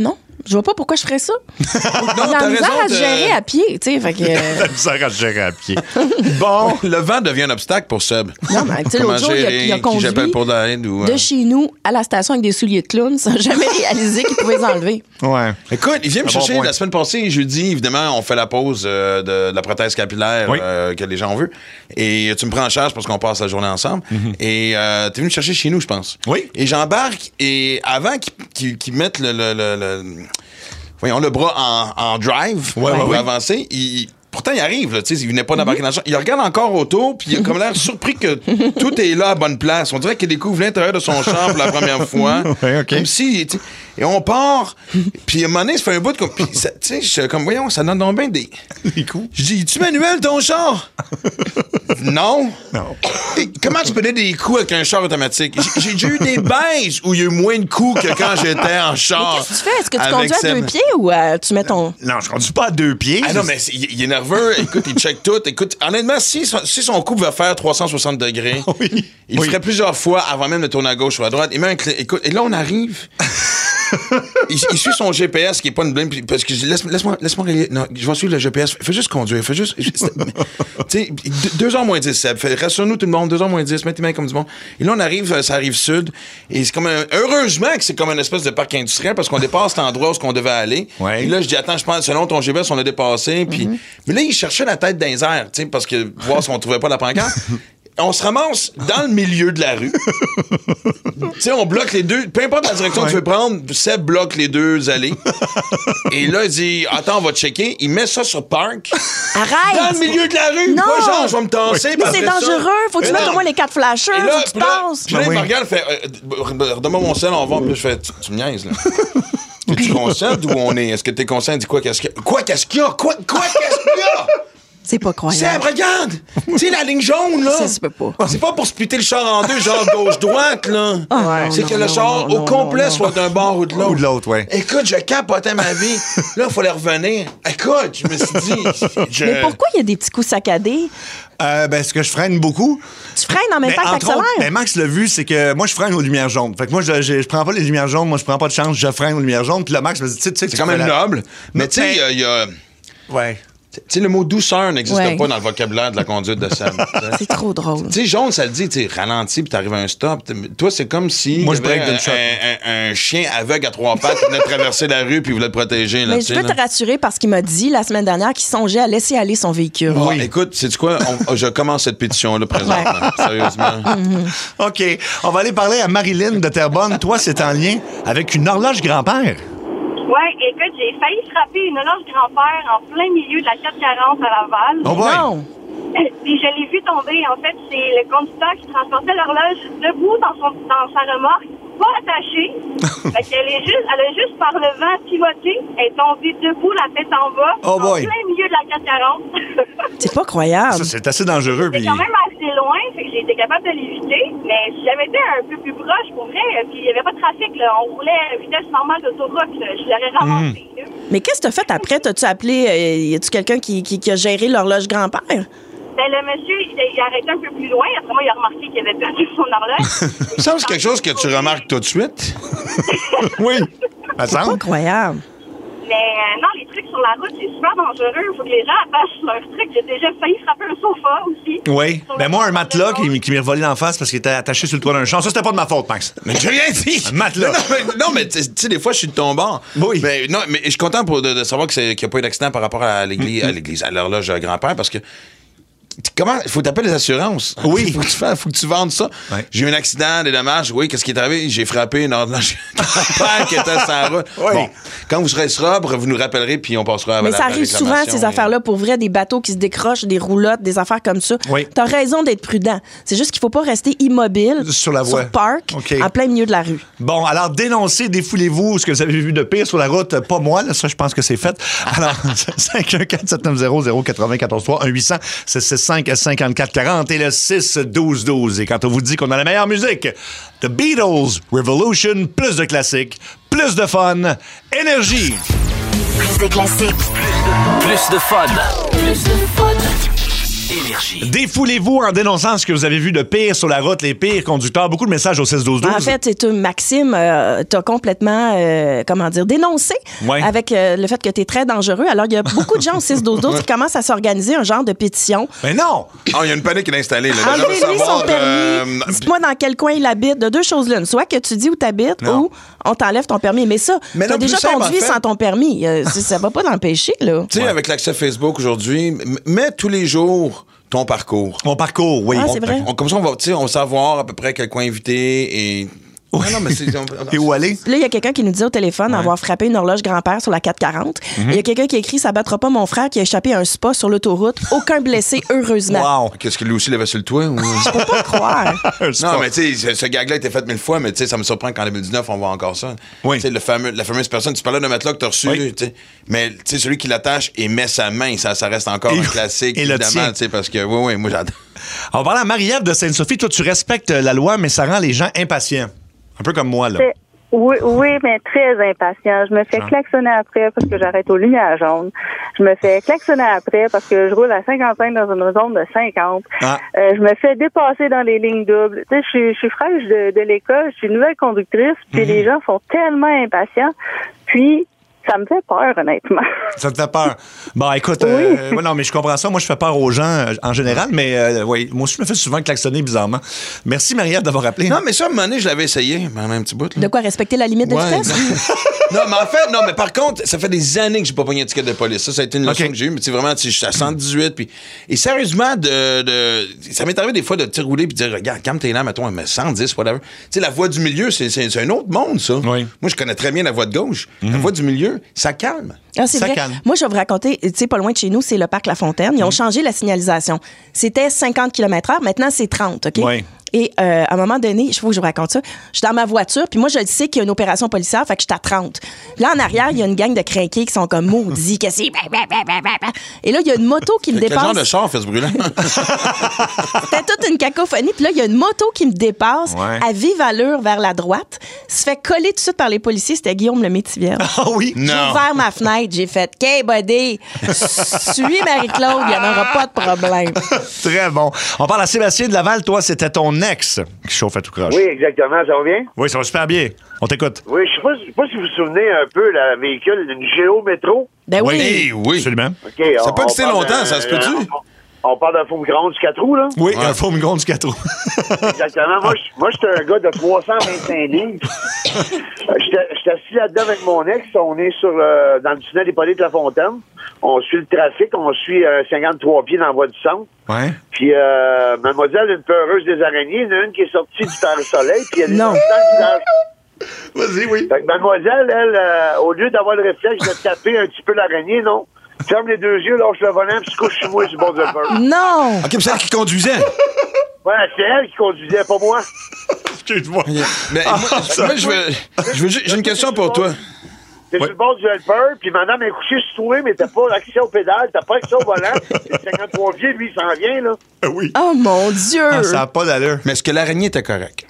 Je vois pas pourquoi je ferais ça. Non, J'ai la t'as misère raison à se de- gérer à pied, tu sais, fait que... euh, T'as misère à te gérer à pied. Bon. Le vent devient un obstacle pour Seb. Non, mais tu sais, Comment l'autre jour, il a, gérer, il a qui conduit j'appelle pour de l'aide ou, euh, de chez nous à la station avec des souliers de clown sans jamais réaliser qu'il pouvait les enlever. Ouais. Écoute, il vient me Un bon chercher point. la semaine passée, jeudi, évidemment, on fait la pause euh, de, de la prothèse capillaire Oui. euh, que les gens veulent. Et tu me prends en charge parce qu'on passe la journée ensemble. Mm-hmm. Et euh, t'es venu me chercher chez nous, je pense. Oui. Et j'embarque, et avant qu'ils qu'ils- qu'ils mettent le, le, le, le- voyons, le bras en, en drive Ouais, pour ouais, avancer, il... Pourtant, il arrive, là, tu sais, il venait pas d'embarquer dans le champ. Il regarde encore autour, puis il a comme l'air surpris que tout est là à bonne place. On dirait qu'il découvre l'intérieur de son champ pour la première fois. Ouais, OK. Comme si, tu sais, et on part, puis à un moment donné, ça fait un bout de... Puis, ça- tu sais, je suis comme, voyons, ça donne donc bien des... Des coups. Je dis, tu manuel ton char? Non. Non. Et comment tu peux donner des coups avec un char automatique? J'ai- J'ai déjà eu des baises où il y a eu moins de coups que quand j'étais en char. Qu'est-ce que tu fais? Est-ce que tu avec conduis à Seb. deux pieds ou euh, tu mets ton... Non, je conduis pas à deux pieds. Ah non, mais c'est- il, il est nerveux. Écoute, il check tout. Écoute, honnêtement, si, son- si son coup va faire trois cent soixante degrés, Oui. il le Oui. ferait plusieurs fois avant même de tourner à gauche ou à droite. Il met un clé- Écoute, et là, on arrive. il, il suit son G P S qui est pas une blinde. puis- Parce que je dis, laisse, laisse-moi, laisse-moi relier. Non, je vais suivre le G P S. Fais juste conduire. Fais juste. Tu sais, deux- deux heures moins dix, Seb. Fait- Reste sur nous, tout le monde. Deux heures moins dix. Mets tes mains comme du monde. Et là, on arrive, euh, ça arrive sud. Et c'est comme un. Heureusement que c'est comme une espèce de parc industriel parce qu'on dépasse l'endroit où on devait aller. Ouais. Et là, je dis, attends, je pense, selon ton G P S, on a dépassé. Puis. Mais là, il cherchait la tête dans les airs, tu sais, parce que voir si on trouvait pas la pancarte. On se ramasse dans le milieu de la rue. Tu sais, on bloque les deux. Peu importe la direction que tu veux prendre, Seb bloque les deux allées. Et là, il dit, attends, on va checker. Il met ça sur parc. Arrête! Dans le milieu de la rue. Non! Pas genre, je vais me tasser. Mais puis c'est après ça- dangereux. Faut que tu Mais mettes non. au moins les quatre flashers. Et là, Faut que tu puis là, passes. puis là, Ah il oui. me regarde, il fait, euh, redonne-moi mon sel, on va. Puis là, je fais, tu, tu me niaises, là. Es-tu conscient d'où on est? Est-ce que t'es conscient? Il dit quoi? Qu'est-ce qu'il y a? Quoi? Qu'est-ce qu'il y a? Quoi? Quoi? Qu'est-ce qu'il y a? C'est pas croyable. Seb, regarde! Tu sais, la ligne jaune, là. Ça se peut pas. C'est pas pour splitter le char en deux, genre gauche-droite, là. Ah, c'est non, que non, le non, char, non, au non, complet, non. soit d'un bord ou de l'autre. Ou de l'autre, ouais. Écoute, je capotais ma vie. Là, il fallait revenir. Écoute, je me suis dit. je- Mais pourquoi il y a des petits coups saccadés? Euh, ben, est-ce que je freine beaucoup? Tu freines en même Mais temps que entre autres, t'accélères? ben, Max l'a vu, c'est que moi, je freine aux lumières jaunes. Fait que moi, je, je, je prends pas les lumières jaunes, moi, je prends pas de chance, je freine aux lumières jaunes. Puis là, Max me dit, tu sais, tu sais que C'est tu quand même fais la- noble. Mais tu sais, il y a- il y a. Ouais. Tu sais, le mot douceur n'existe Ouais. pas dans le vocabulaire de la conduite de Sam. C'est trop drôle. Tu sais, jaune, ça le dit, tu sais, ralenti, puis t'arrives à un stop. T'es- Toi, c'est comme si. Moi, il je y avait break d'une un, shot. un, un- un chien aveugle à trois pattes qui venait de traverser la rue, puis voulait te protéger. Là, Mais tu je sais, peux là. te rassurer parce qu'il m'a dit la semaine dernière qu'il songeait à laisser aller son véhicule. Ah, écoute, sais-tu quoi? On- je commence cette pétition-là présentement. Sérieusement. OK. On va aller parler à Marilyn de Terrebonne. Toi, c'est en lien avec une horloge grand-père. Ouais, écoute, j'ai failli frapper une horloge grand-père en plein milieu de la quatre quarante à Laval. Oh boy. Non! Puis je l'ai vu tomber. En fait, c'est le conducteur qui transportait l'horloge debout dans, son, dans sa remorque, pas attachée. Fait qu'elle est juste, elle a juste par le vent pivoté. Elle est tombée debout, la tête en bas, Oh en boy. plein milieu de la quatre quarante. C'est pas croyable. Ça, c'est assez dangereux. C'est Puis... quand même assez loin, fait que j'ai été capable de l'éviter. Mais si j'avais été un peu plus proche, pour vrai, puis il n'y avait pas de trafic, là, on roulait à vitesse normale d'autoroute, là, je l'aurais ramassé. là. Mais qu'est-ce que t'as fait après? T'as-tu appelé... Euh, y a-tu quelqu'un qui, qui, qui a géré l'horloge grand-père? Ben, le monsieur, il, il a arrêté un peu plus loin. Après moi, il a remarqué qu'il avait perdu son horloge. Ça, c'est quelque chose que tu remarques tout de suite. Oui. Ça C'est pas semble. croyable. Mais euh, non, les trucs sur la route, c'est super dangereux. Il faut que les gens attachent leurs trucs. J'ai déjà failli frapper un sofa aussi. Oui. Sur Ben le moi, un bord de matelas la route. qui, qui m'est volé en face parce qu'il était attaché sur le toit d'un champ. Ça, c'était pas de ma faute, Max. Mais j'ai rien dit. Un matelas. Non, mais, non, mais tu sais, des fois, je suis de ton bord. Oui. Mais, non, mais je suis content pour, de, de savoir que c'est- qu'il n'y a pas eu d'accident par rapport à l'église, Mm-hmm. à l'église, à l'horloge euh, grand-père, parce que. Comment? Il faut t'appeler les assurances. Oui. faut, que tu fasses- faut que tu vendes ça. Ouais. J'ai eu un accident, des dommages. Oui, qu'est-ce qui est arrivé? J'ai frappé une horloge grand-père qui était sur la route. Oui. Bon, quand vous serez sobre, vous nous rappellerez, puis on passera à Mais la ça la arrive souvent, réclamation ces et- affaires-là, pour vrai, des bateaux qui se décrochent, des roulottes, des affaires comme ça. Oui. T'as raison d'être prudent. C'est juste qu'il faut pas rester immobile Sur la voie. sur parc, OK. en plein milieu de la rue. Bon, alors dénoncez, défoulez-vous ce que vous avez vu de pire sur la route. Pas moi, là, ça, je pense que c'est fait. Alors, cinq un quatre sept neuf zéro zéro quatre zéro un quatre trois un huit zéro zéro six six cinq cinquante-quatre quarante et le six douze douze. Et quand on vous dit qu'on a la meilleure musique, The Beatles, Revolution, plus de classiques, plus de fun, énergie. Plus de classiques. Plus de fun. Plus de fun. Énergie. Défoulez-vous en dénonçant ce que vous avez vu de pire sur la route, les pires conducteurs. Beaucoup de messages au six douze douze. En fait, c'est un Maxime, euh, t'as complètement, euh, comment dire, dénoncé ouais. avec euh, le fait que t'es très dangereux. Alors, il y a beaucoup de gens au six douze douze qui commencent à s'organiser un genre de pétition. Mais non! Ah, il y a une panique qui est installée. Là. Enlevez-lui son permis. Euh... Dites-moi dans quel coin il habite. De deux choses l'une. Soit que tu dis où t'habites ou on t'enlève ton permis. Mais ça, mais t'as déjà simple, conduit en fait... sans ton permis. Euh, ça va pas l'empêcher, là. Tu sais, ouais. avec l'accès Facebook aujourd'hui, mets tous les jours ton parcours. Mon parcours, oui. Ah, c'est vrai. On, comme ça, on va, on va savoir à peu près quel coin éviter et... Oui. Non, non, mais c'est... Et où aller? Là, il y a quelqu'un qui nous dit au téléphone ouais. avoir frappé une horloge grand-père sur la quatre quarante. Il mm-hmm. y a quelqu'un qui écrit « Ça battra pas mon frère qui a échappé à un spa sur l'autoroute. Aucun blessé, heureusement. » Wow! Qu'est-ce que lui aussi l'avait sur le toit? Ou... Je peux pas croire. Non, mais tu sais, ce gag-là a été fait mille fois, mais tu sais, ça me surprend qu'en deux mille dix-neuf, on voit encore ça. Oui. Tu sais, le fameux, la fameuse personne, tu parlais d'un matelas que tu as reçu, oui. tu sais, mais tu sais, celui qui l'attache et met sa main, ça, ça reste encore et, un classique, et évidemment, tu sais, parce que, oui, oui, moi, j'adore. On va parler à Marie-Ève de Sainte-Sophie. Toi, tu respectes la loi, mais ça rend les gens impatients. Un peu comme moi, là. C'est... Oui, oui, mais très impatient. Je me fais klaxonner après parce que j'arrête aux lumières jaunes. Je me fais klaxonner après parce que je roule à cinquante-cinq dans une zone de cinquante. Ah. Euh, je me fais dépasser dans les lignes doubles. Tu sais, je suis, je suis fraîche de, de l'école, je suis nouvelle conductrice, puis mm-hmm. les gens sont tellement impatients. Puis, ça me fait peur, honnêtement. Ça te fait peur? Bon, écoute, oui. euh, ouais, non, mais je comprends ça. Moi, je fais peur aux gens euh, en général, mais euh, oui, moi aussi, je me fais souvent klaxonner bizarrement. Merci, Marie-Ève, d'avoir appelé. Non, mais ça, à un moment donné, je l'avais essayé, pendant un petit bout. Là. De quoi, respecter la limite de ouais, vitesse? Non, mais en fait, non, mais par contre, ça fait des années que j'ai pas pogné une étiquette de police. Ça, ça a été une leçon okay. que j'ai eue, mais tu sais, vraiment, je suis à cent dix-huit, puis... Et sérieusement, de, de... ça m'est arrivé des fois de te rouler puis de dire, regarde, calme tes là, mettons, mais cent dix, whatever. Tu sais, la voie du milieu, c'est, c'est, c'est un autre monde, ça. Oui. Moi, je connais très bien la voie de gauche. Mm-hmm. La voie du milieu, ça calme. Ah, c'est ça vrai. calme. Moi, je vais vous raconter, tu sais, pas loin de chez nous, c'est le parc La Fontaine. Ils ont mm-hmm. changé la signalisation. C'était cinquante kilomètres heure, maintenant, c'est trente, OK? Oui. Et euh, à un moment donné, il faut que je vous raconte ça, je suis dans ma voiture, puis moi, je le sais qu'il y a une opération policière, fait que je suis à trente. Puis là, en arrière, il y a une gang de crinqués qui sont comme maudits, que c'est... Et là, il y a une moto qui me quel dépasse. Quel genre de char fait ce bruit-là? C'était toute une cacophonie. Puis là, il y a une moto qui me dépasse ouais. à vive allure vers la droite, se fait coller tout de suite par les policiers. C'était Guillaume le Métivier. Ah oui? J'ai ouvert ma fenêtre, j'ai fait « Hey, buddy, suis Marie-Claude, il n'y en aura pas de problème. » Très bon. On parle à Sébastien de Laval. Toi, c'était ton ex qui chauffe à tout croche. Oui, exactement. Ça va bien? Oui, ça va super bien. On t'écoute. Oui, je ne sais, sais pas si vous vous souvenez un peu, le véhicule d'une Géo Métro. Ben oui. Oui, oui. Absolument. Okay, ça n'a pas existé longtemps, ça se peut-tu? On, on parle d'un faux migron du quatre roues, là? Oui, ouais. un faux migron du quatre roues. Exactement. Moi, moi j'étais un gars de trois cent vingt-cinq livres. J'étais assis là-dedans avec mon ex. On est sur euh, dans le tunnel Hippolyte Lafontaine. On suit le trafic. On suit euh, cinquante-trois pieds dans la voie du centre. Ouais. Puis, euh, mademoiselle, une peureuse des araignées, il y en a une qui est sortie du pare-soleil, puis elle est non. sortie dans le Vas-y, oui. Fait que mademoiselle, elle, euh, au lieu d'avoir le réflexe de taper un petit peu l'araignée, non. Ferme les deux yeux, lâche le volant, puis se couche sur moi sur le bord de peur. Non! OK, c'est elle qui conduisait. Ouais, c'est elle qui conduisait, pas moi. Excuse-moi. Mais ah, moi, moi je veux, je veux, j'ai une question pour toi. T'es ouais. sur le bord du helper, puis madame est couchée sur toi, mais t'as pas accès au pédale, t'as pas accès au volant. C'est cinquante-trois pieds, lui, il s'en vient, là. Ah oui. Oh, mon Dieu! Ah, ça n'a pas d'allure. Mais est-ce que l'araignée était correcte?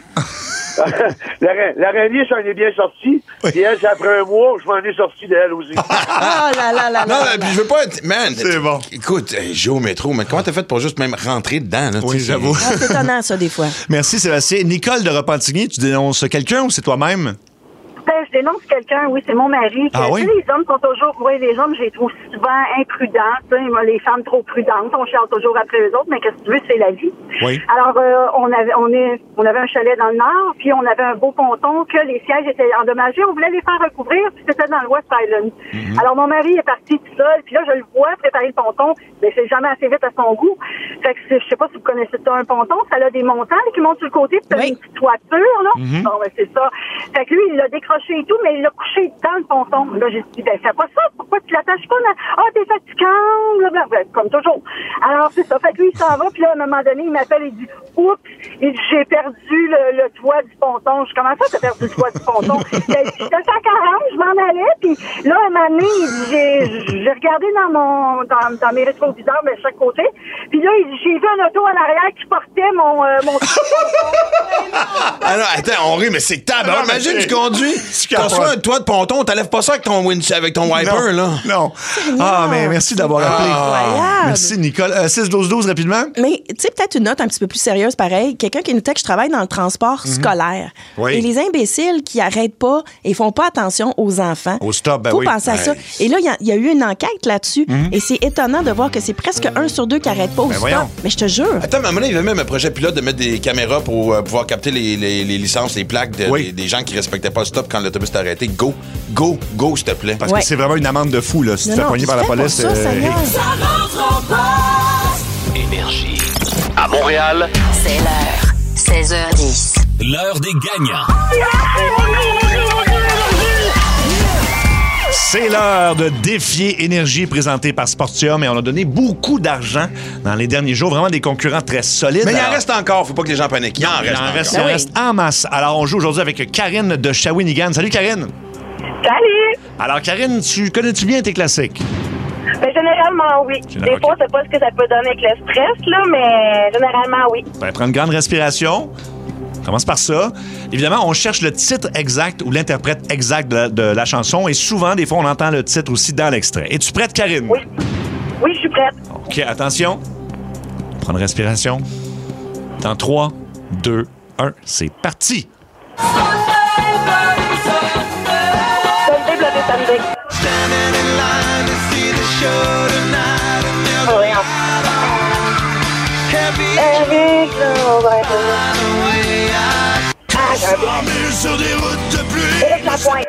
L'araignée, ça en est bien sorti. Oui. Puis elle, c'est après un mois, je m'en ai sorti d'elle aussi. Oh là là là Non, là mais je veux pas être... Man, c'est bon. Écoute, j'ai au métro, mais comment t'as fait pour juste même rentrer dedans? Là, oui, j'avoue. Ah, c'est étonnant, ça, des fois. Merci, Sébastien. Nicole de Repentigny, tu dénonces quelqu'un ou c'est toi-même? Ben, je dénonce quelqu'un, oui, c'est mon mari. Ah, oui? Les hommes sont toujours, oui, les hommes, je les trouve souvent imprudents. Les femmes trop prudentes, on chiale toujours après eux autres, mais qu'est-ce que tu veux, c'est la vie. Oui. Alors, euh, on avait, on est, on avait un chalet dans le nord, puis on avait un beau ponton que les sièges étaient endommagés. On voulait les faire recouvrir, puis c'était dans le West Island. Mm-hmm. Alors, mon mari est parti tout seul, puis là, je le vois préparer le ponton, mais c'est jamais assez vite à son goût. Fait que je sais pas si vous connaissez ça, un ponton, ça a des montagnes qui montent sur le côté, puis oui. une petite toiture, là. Mm-hmm. Bon, ben, c'est ça. Fait que lui, il l'a décroché et tout, mais il l'a couché dans le ponton. Là, j'ai dit, ben, fais pas ça. Pourquoi tu l'attaches pas? Ah, oh, t'es fatigant, blablabla. Comme toujours. Alors, c'est ça. Fait que lui, il s'en va, puis là, à un moment donné, il m'appelle et dit, oups, il dit, j'ai perdu le, le toit du ponton. Je comment ça, t'as perdu le toit du ponton? Ben, j'étais à quarante, je m'en allais, puis là, un moment donné, il dit, j'ai, j'ai regardé dans mon, dans, dans mes rétroviseurs, de chaque côté, puis là, il dit, j'ai vu un auto en arrière qui portait mon, euh, mon Alors, attends, on rit, mais c'est tabac. Imagine, tu conduis, T'as reçu un toit de ponton, t'enlèves pas ça avec ton, winch, avec ton wiper, non, là. Non. Ah, mais merci d'avoir appelé. Incroyable. Merci, Nicole. Euh, six douze douze, rapidement. Mais, tu sais, peut-être une note un petit peu plus sérieuse, pareil. Quelqu'un qui nous dit que je travaille dans le transport Mm-hmm. scolaire. Oui. Et les imbéciles qui arrêtent pas et font pas attention aux enfants. Au stop, ben Faut oui. penser à ça. Ouais. Et là, il y a- il y, a eu une enquête là-dessus. Mm-hmm. Et c'est étonnant de voir que c'est presque un sur deux qui arrête pas au Ben stop. voyons. Mais je te jure. Attends, mais à un moment donné, il y avait même un projet pilote de mettre des caméras pour euh, pouvoir capter les, les- les licences, les plaques de- Oui. des, des gens qui respectaient pas le stop quand l'autobus est arrêté. Go, go, go, s'il te plaît. Parce Ouais. que c'est vraiment une amende de fou, là. Si Non, tu te fais non, poigner par la fais pas police. ça, Seigneur. Ça rentre au poste. Énergie. À Montréal, C'est l'heure. seize heures dix. l'heure des gagnants. C'est l'heure de défier Énergie présenté par Sportium et on a donné beaucoup d'argent dans les derniers jours. Vraiment des concurrents très solides. Mais il en Alors, reste encore, faut pas que les gens paniquent. Il en il reste en encore. reste, il Ben en oui. reste en masse. Alors, on joue aujourd'hui avec Karine de Shawinigan. Salut, Karine. Salut! Alors, Karine, tu connais-tu bien tes classiques? Ben, généralement, oui. Général- Des fois, c'est pas ce que ça peut donner avec le stress, là, mais généralement, oui. Ben, prends une grande respiration. Commence par ça. Évidemment, on cherche le titre exact ou l'interprète exact de la, de la chanson et souvent, des fois, on entend le titre aussi dans l'extrait. Es-tu prête, Karine? Oui. Oui, je suis prête. OK, attention. Prends une respiration. Dans trois, deux, un, c'est parti. Sunday, Bloody Sunday. Oh, voyons. Heavy cloud, I Ah, j'ai un blanc. Éric Lapointe.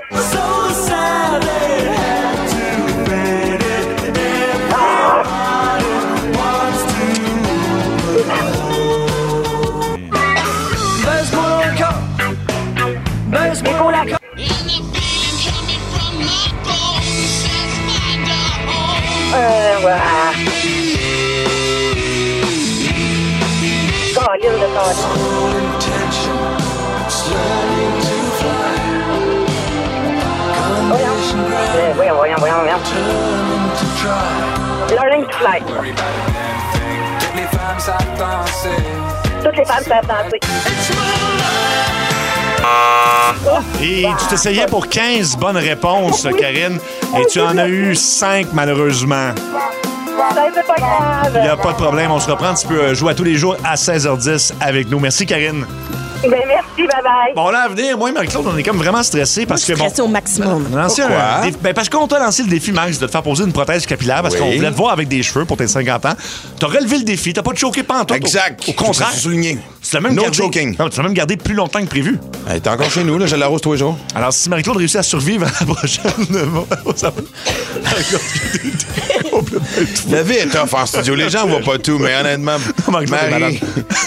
Nico Lacroix. Euh, voilà. Colline de Colline. Voyons. Euh, voyons, voyons, voyons, voyons. Learning to fly. Toutes les femmes savent danser. Et tu t'essayais pour quinze bonnes réponses, Karine, et tu en as eu cinq, malheureusement. Ça, c'est pas grave. Il n'y a pas de problème, on se reprend. Tu peux jouer à tous les jours à seize heures dix avec nous. Merci, Karine. Ben, merci, bye-bye. Bon, là, à venir, moi et Marie-Claude, on est comme vraiment stressés parce que, bon... Stressé au maximum. On a lancé Pourquoi? un défi- ben parce qu'on t'a lancé le défi, Max, de te faire poser une prothèse capillaire parce Oui. qu'on voulait te voir avec des cheveux pour tes cinquante ans. T'as relevé le défi, t'as pas de choqué pantoute. Exact. Au, au contraire. C'est souligné. Tu l'as même No gardé. choking. Non, tu l'as même gardé plus longtemps que prévu. Elle est encore chez nous, là, je l'arrose tous les jours. Alors, si Marie-Claude réussit à survivre à la prochaine... ça va- La vie est tough en studio. Les gens voient pas tout, mais honnêtement, Marie-Claude est malade. Marie...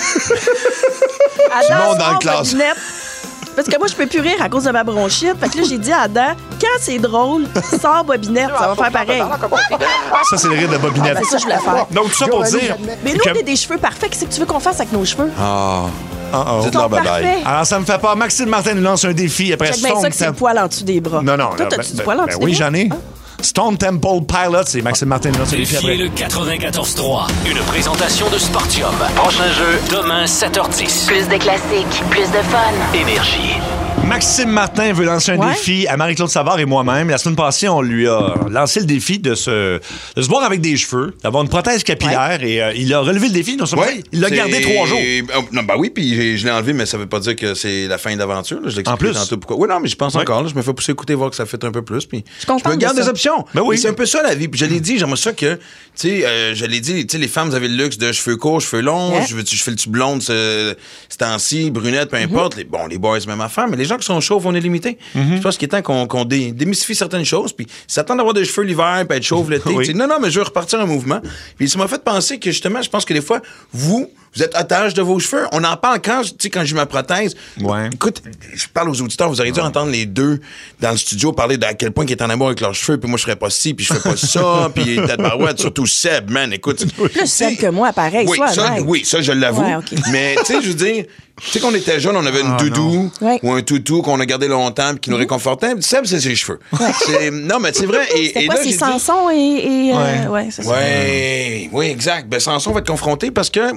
Adam, monte dans le sors, classe. Bobinette. Parce que moi, je peux plus rire à cause de ma bronchite. Fait que là, j'ai dit à Adam, quand c'est drôle, sors Bobinette, ça va faire pareil. Ça, c'est le rire de Bobinette. Ah, ben ça, je voulais faire. Donc, tout ça pour dire... Mais nous, que- on a des cheveux parfaits. Qu'est-ce que tu veux qu'on fasse avec nos cheveux? Ah, Ah, ah. dites-leur bye-bye. Parfait. Alors, ça me fait pas. Maxime Martin nous lance un défi après Check bien Stone ça que c'est le Temple. poil en dessous des bras. Non, non. Toi, là, t'as-tu ben- du poil en ben dessous oui, des bras? j'en ai. Stone Temple Pilot, c'est Maxime Martin nous lance un défi Défiez après. le quatre-vingt-quatorze trois. Une présentation de Sportium. Prochain jeu, demain, sept heures dix. Plus de classiques, plus de fun. Énergie. Maxime Martin veut lancer un Ouais. défi à Marie-Claude Savard et moi-même. La semaine passée, on lui a lancé le défi de se, de se voir avec des cheveux, d'avoir une prothèse capillaire et euh, il a relevé le défi. Non seulement Ouais, il l'a c'est- gardé trois jours. Oh, non, bah oui, puis j'ai- je l'ai enlevé, mais ça veut pas dire que c'est la fin de l'aventure. là. Je l'explique En plus. tantôt pourquoi. Oui, non, mais je pense Ouais. encore. Là, je me fais pousser écouter, voir que ça fait un peu plus. Puis suis contente je me de garde ça. des options. Ben oui. Et c'est un peu ça la vie. Puis je l'ai dit, j'aimerais ça que, tu sais, euh, je l'ai dit, tu sais, les femmes, vous avez le luxe de cheveux courts, cheveux longs. Yeah. Je veux, je fais le tu blonde ce, ce temps-ci, brunette, peu importe. Les, bon, les boys, même affaire. Mais les gens qui sont chauves, on est limité. Je pense qu'il est temps qu'on qu'on dé- démystifie certaines choses. Puis ça tente d'avoir des cheveux l'hiver, puis être chauve l'été. Oui. Tu sais, non, non, mais je veux repartir un mouvement. Puis ça m'a fait penser que justement, je pense que des fois, vous, vous êtes otage de vos cheveux. On en parle quand, tu sais, quand j'ai ma prothèse. Ouais. Écoute, je parle aux auditeurs, vous auriez dû entendre les deux dans le studio parler de à quel point ils étaient en amour avec leurs cheveux, puis moi je ferais pas ci, puis je fais pas ça, puis peut-être barouette, surtout Seb, man, écoute. Plus Seb que moi, pareil, Oui, sois ça, honnête. oui, ça je l'avoue. Ouais, OK. Mais tu sais, je veux dire, tu sais qu'on était jeunes, on avait une doudou Ouais. ou un toutou qu'on a gardé longtemps puis qui nous réconfortait. Seb, c'est ses cheveux. C'est- Non, mais c'est vrai. Et, C'est et quoi, là, c'est j'ai dit- Samson et... et euh, Ouais. ouais, c'est ça. Ouais, oui, exact. Ben, Samson va être confronté parce que moi, j'ai non. embarqué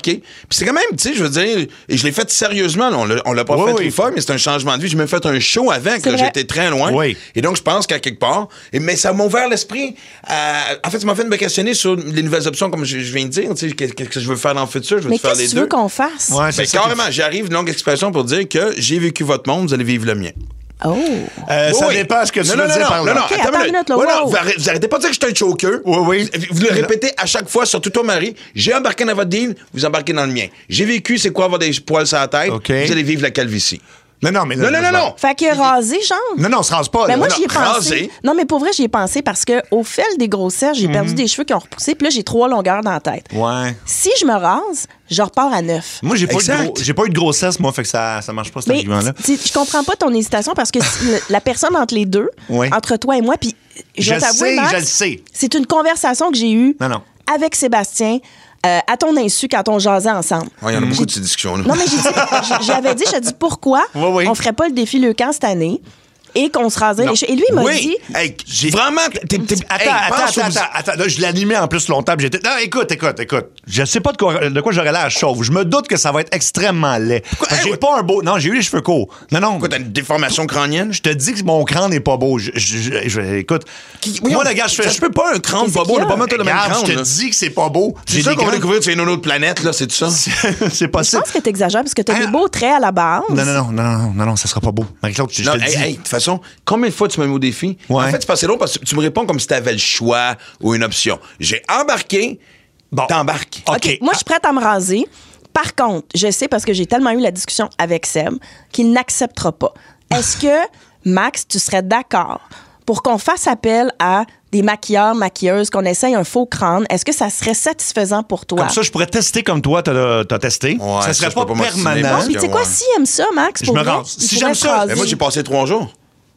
embarqué. Puis c'est quand même, tu sais, je veux dire, et je l'ai fait sérieusement. Là, on l'a, on l'a pas oui, fait oui. une fois, mais c'est un changement de vie. J'ai même fait un show avec. Là, j'étais très loin. Oui. Et donc, je pense qu'à quelque part, et, mais ça m'a ouvert l'esprit. À, en fait, ça m'a fait me questionner sur les nouvelles options, comme je, je viens de dire. Tu sais, qu'est-ce que je veux faire dans le futur? Je veux mais faire les deux. qu'est-ce que tu veux qu'on fasse? Ouais, c'est Ben, ça carrément, j'arrive une longue expression pour dire que j'ai vécu votre monde, vous allez vivre le mien. Oh. Euh, Oui, ça oui. dépend ce que tu non, veux non, dire non, par non, là. non, OK, attends attends une une minute. minute, là, Ouais, non, wow. vous arrêtez, vous arrêtez pas de dire que je suis un choker. Oui, oui. Vous le répétez à chaque fois, surtout toi, Marie. J'ai embarqué dans votre deal, vous embarquez dans le mien. J'ai vécu, c'est quoi avoir des poils sur la tête. OK. Vous allez vivre la calvitie. Non, non, mais Non, non, non, non. Fait que rasé, genre? Non, non, on se rase pas. Mais là. moi, Non, j'y ai non. pensé. rasé. Non, mais pour vrai, j'y ai pensé parce que au fil des grossesses, j'ai perdu des cheveux qui ont repoussé, puis là, j'ai trois longueurs dans la tête. Ouais. Si je me rase, je repars à neuf. Moi, j'ai pas, eu de Exact. gros- j'ai pas eu de grossesse, moi, fait que ça, ça marche pas, cet Mais argument-là. tu sais, je comprends pas ton hésitation parce que si le- la personne entre les deux, Oui. entre toi et moi, puis je Je vais t'avouer, sais, Max, je le sais. c'est une conversation que j'ai eue Non, non. avec Sébastien euh, à ton insu quand on jasait ensemble. Il y en a beaucoup de ces discussions-là. Non, mais j'ai dit, j'avais dit, j'ai dit pourquoi Oui, oui. on ferait pas le défi Leucan cette année et qu'on se raserait Non. les cheveux. Et lui, il m'a Oui. dit, Hey, vraiment, t'es, t'es, Attends, hey, attends, pense attends, aux- attends, attends. Là, je l'ai animé en plus longtemps. puis J'étais. Non, écoute, écoute, écoute. Je sais pas de quoi, de quoi j'aurais l'air chauve. Je me doute que ça va être extrêmement laid. Parce que Hey, j'ai ouais. pas un beau. Non, j'ai eu les cheveux courts. Non, non. Quoi, t'as une déformation crânienne? Je te dis que mon crâne n'est pas beau. Je, je- je- je- écoute. Voyons, moi, le gars, je fais. ça se peut pas un crâne Qu'est-ce pas beau, qu'il y on a? n'a pas mettre le même Regarde, crâne. je te là. dis que c'est pas beau. C'est J'ai sûr des qu'on va grands- découvrir que c'est une autre planète, là, c'est tout ça? C'est je possible. pense que t'exagères parce que t'as Ah. des beaux traits à la base. Non, non, non, non, non, non, non, ça sera pas beau. Marie-Claude, je, je Non, te le hey, dis. hey, de toute façon, combien de fois tu m'as mis au défi? Ouais. En fait, c'est passé long parce que tu me réponds comme si t'avais le choix ou une option. J'ai embarqué, Bon. t'embarques. OK. OK, moi, je suis prête à me raser. Par contre, je sais parce que j'ai tellement eu la discussion avec Seb qu'il n'acceptera pas. Est-ce que, Max, tu serais d'accord pour qu'on fasse appel à des maquilleurs, maquilleuses, qu'on essaye un faux crâne? Est-ce que ça serait satisfaisant pour toi? Comme ça, je pourrais tester comme toi, t'as as testé. Ouais, ça ça, serait je pas peux pas m'obstiner, permanent. parce Puis tu sais quoi, ouais. s'il aime ça, Max, Je pour me vrai, rase. il Si pourrait j'aime se ça, raser. Mais moi, j'ai passé trois jours.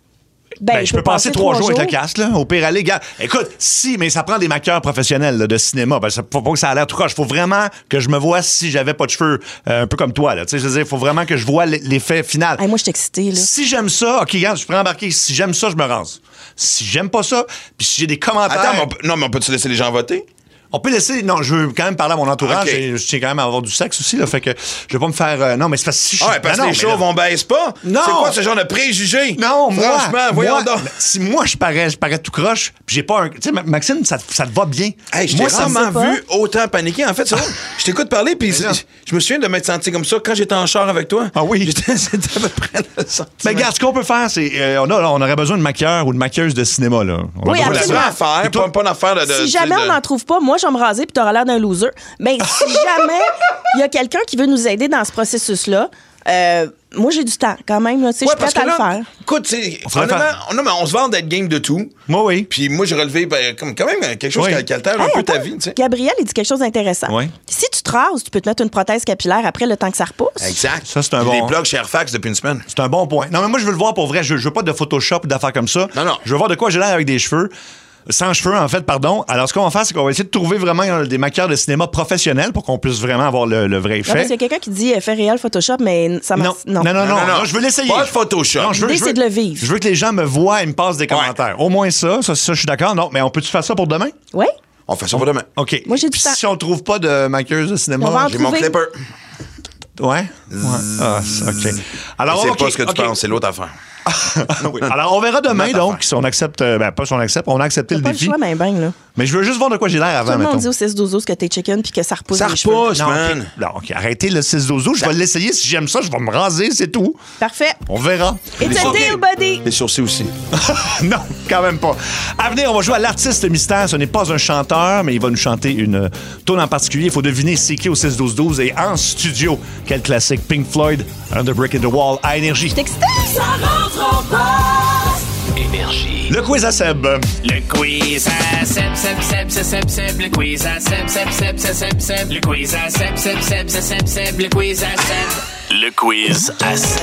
Ben, Ben, il je peux passer trois jours avec le jours. casque, là. Au pire, aller, gars. Écoute, si, mais ça prend des maquilleurs professionnels là, de cinéma. Ben, ça, faut pas que ça a l'air tout croche. Faut vraiment que je me vois si j'avais pas de cheveux, euh, un peu comme toi, là. Tu sais, je veux dire, faut vraiment que je vois l'effet final. Hey, moi, je suis excitée, là. Si j'aime ça, OK, regarde, je peux embarquer. Si j'aime ça, je me rase. Si j'aime pas ça, puis si j'ai des commentaires. Attends, mais on peut- non, mais on peut-tu laisser les gens voter? On peut laisser. Non, je veux quand même parler à mon entourage. OK. Et je tiens quand même à avoir du sexe aussi, là. Fait que je vais pas me faire. euh, non, mais c'est parce que si je Ah ouais, parce Ben que non, les mais shows là- vont baisse pas. Non. C'est quoi ce genre de préjugés? Non, moi. Franchement, voyons moi, donc. Si moi, je parais, je parais tout croche, puis j'ai pas un. Tu sais, Ma- Maxime, ça, ça te va bien. Hey, je t'ai moi, ça me- rarement pas. vu autant paniquer. En fait, c'est vrai, je t'écoute parler, puis c'est- là. je me souviens de m'être senti comme ça quand j'étais en char avec toi. Ah oui. J'étais- C'était à peu près le sentiment. Mais regarde, ce qu'on peut faire, c'est. euh, on, a, on aurait besoin de maquilleur ou de maquilleuse de cinéma, là. On a Oui, besoin de C'est absolument. ça. une affaire, Et toi? pas, pas une affaire de... de- Si tu sais, jamais de- on n'en trouve pas, moi, je vais me raser puis t'auras l'air d'un loser. Mais si jamais il y a quelqu'un qui veut nous aider dans ce processus-là, euh, moi, j'ai du temps quand même. Là, tu sais, Ouais, je suis parce prête que à là, le faire. écoute, tu sais, On ferait honnêtement, faire. on, non, mais on se vend d'être game de tout. Moi, oui. Puis moi, j'ai relevé ben, comme, quand même quelque chose Oui. qui, qui altère un Hey, peu ta attends, vie, tu sais. Gabriel, il dit quelque chose d'intéressant. Oui. Si tu te rases, tu peux te mettre une prothèse capillaire après le temps que ça repousse. Exact. Ça, c'est un J'ai bon- des blogs chez Airfax depuis une semaine. C'est un bon point. Non, mais moi, je veux le voir pour vrai. Je, je veux pas de Photoshop ou d'affaires comme ça. Non, non. Je veux voir de quoi j'ai l'air avec des cheveux. Sans cheveux, en fait, pardon. Alors, ce qu'on va faire, c'est qu'on va essayer de trouver vraiment euh, des maquilleurs de cinéma professionnels pour qu'on puisse vraiment avoir le, le vrai Non, parce effet. qu'il y a quelqu'un qui dit euh, fait réel Photoshop, mais ça Non. marche. Non, non, non, non, non, je veux l'essayer. Pas de Photoshop. Non, je veux- L'idée, je veux- c'est de le vivre. Je veux que les gens me voient et me passent des commentaires. Au moins ça, ça, ça, je suis d'accord. Non, mais on peut-tu faire ça pour demain? Oui. On fait ça pour demain. OK. Moi, j'ai du Puis temps. si on trouve pas de maquilleuse de cinéma, On va en J'ai mon trouver. clipper. ouais. ouais. Ah, c'est- OK. Alors, C'est OK, pas ce que tu OK. penses, c'est l'autre affaire. Oui. Alors, on verra demain, Notre donc, affaire. si on accepte. euh, Ben, pas si on accepte, on a accepté T'as le pas le défi. choix, mais ben, là. Mais je veux juste voir de quoi j'ai l'air Tout avant, le monde mettons. dit au six douze que t'es chicken puis que ça repousse Ça les cheveux. repousse, Non, man. OK. Non, OK. Arrêtez le six douze. Je vais l'essayer. Si j'aime ça, je vais me raser, c'est tout. Parfait. On verra. It's a deal, buddy. Les sourcils aussi. Non, quand même pas. À venir, on va jouer à l'artiste mystère. Ce n'est pas un chanteur, mais il va nous chanter une tune en particulier. Il faut deviner c'est qui au six douze douze. Et en studio, quel classique Pink Floyd, Under Brick in the Wall, à Énergie. T'es excitée? Ça rentre au poste. Énergie. Le quiz à Seb. Le quiz à Seb, Seb, Seb, Seb, Seb, Seb, le quiz à Seb, Seb, Seb, Seb, Seb, Seb, le quiz à Seb, Seb, Seb, Seb, Seb, Seb, le quiz à Seb. Le quiz à Seb.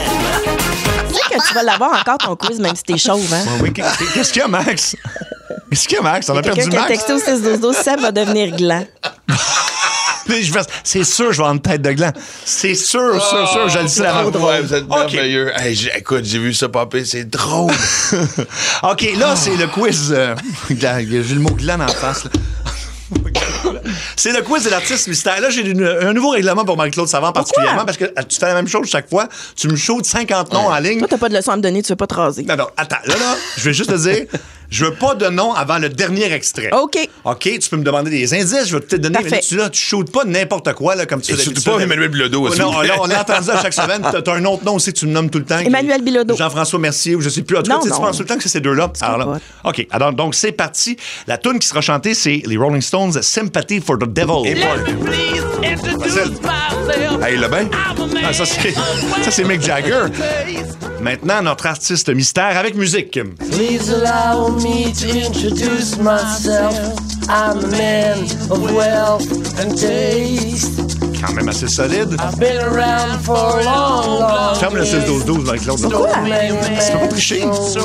Tu sais que tu vas l'avoir encore ton quiz, même si t'es chauve, hein? Oui, qu'est-ce qu'il y a, Max? Qu'est-ce qu'il y a, Max? On a perdu Quelqu'un qui a Max. texté au six douze douze, Seb va devenir gland. Mais je fais- C'est sûr, je vais avoir une tête de gland. C'est sûr, sûr, sûr, je le sais avant. Ouais, vous êtes OK. merveilleux. Hey, j'ai- écoute, j'ai vu ça popper, c'est drôle. OK, là, c'est le quiz. euh, J'ai le mot gland en face. là. C'est le quiz de l'artiste mystère. Là, j'ai une, un nouveau règlement pour Marie-Claude Savard particulièrement parce que tu fais la même chose chaque fois. Tu me chaudes cinquante noms en ligne. Toi, t'as pas de leçon à me donner, tu veux pas te raser. Non, non, attends. Là, là, je vais juste te dire, je veux pas de nom avant le dernier extrait. OK. OK, tu peux me demander des indices, je vais te donner. Parfait. Mais là, tu, là, tu shootes pas n'importe quoi, là, comme tu Et surtout pas Emmanuel Bilodeau aussi. Non, là, on l'a entendu à chaque semaine. T'as, t'as un autre nom aussi que tu me nommes tout le temps. Emmanuel Bilodeau. Jean-François Mercier, ou je sais plus. En tout cas, Non, tu non. penses tout le temps que c'est ces deux-là. Alors là, OK, alors donc c'est parti. La tune qui sera chantée, c'est les Rolling Stones, Sympathy for the Devil. Et moi. Hey, le bien? Ah, ça, c'est, ça, c'est Mick Jagger. Maintenant, notre artiste mystère avec musique. Please allow me to introduce myself. I'm a man of wealth and taste. Quand même assez solide. I've been around for a long, long Ferme le six douze douze, Marie-Claude. Pourquoi? Tu peux pas tricher.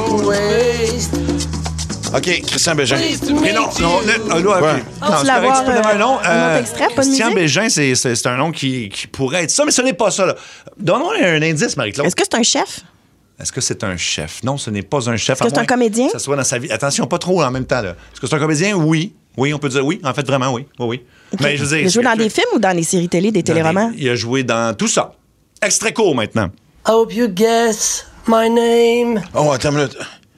OK, Christian Bégin. Mais non, non, là, là, là, Ouais. OK. Ah, Non, tu c'est l'as correct, avoir, tu peux donner un nom. euh, un autre extrait, pas de Christian musique? Bégin, c'est, c'est, c'est un nom qui, qui pourrait être ça, mais ce n'est pas ça. Là. Donne-moi un indice, Marie-Claude. Est-ce que c'est un chef? Est-ce que c'est un chef? Non, ce n'est pas un chef. Est-ce que c'est un comédien? Que ça soit dans sa vie. Attention, pas trop en même temps. Là. Est-ce que c'est un comédien? Oui. Oui, on peut dire oui. En fait, vraiment, oui. Oui, oui. Okay. Mais je veux dire, il a joué dans des films ou dans les séries télé, des téléromans? Il a joué dans tout ça. Extrait court maintenant. I hope you guess my name. Oh, attends une minute.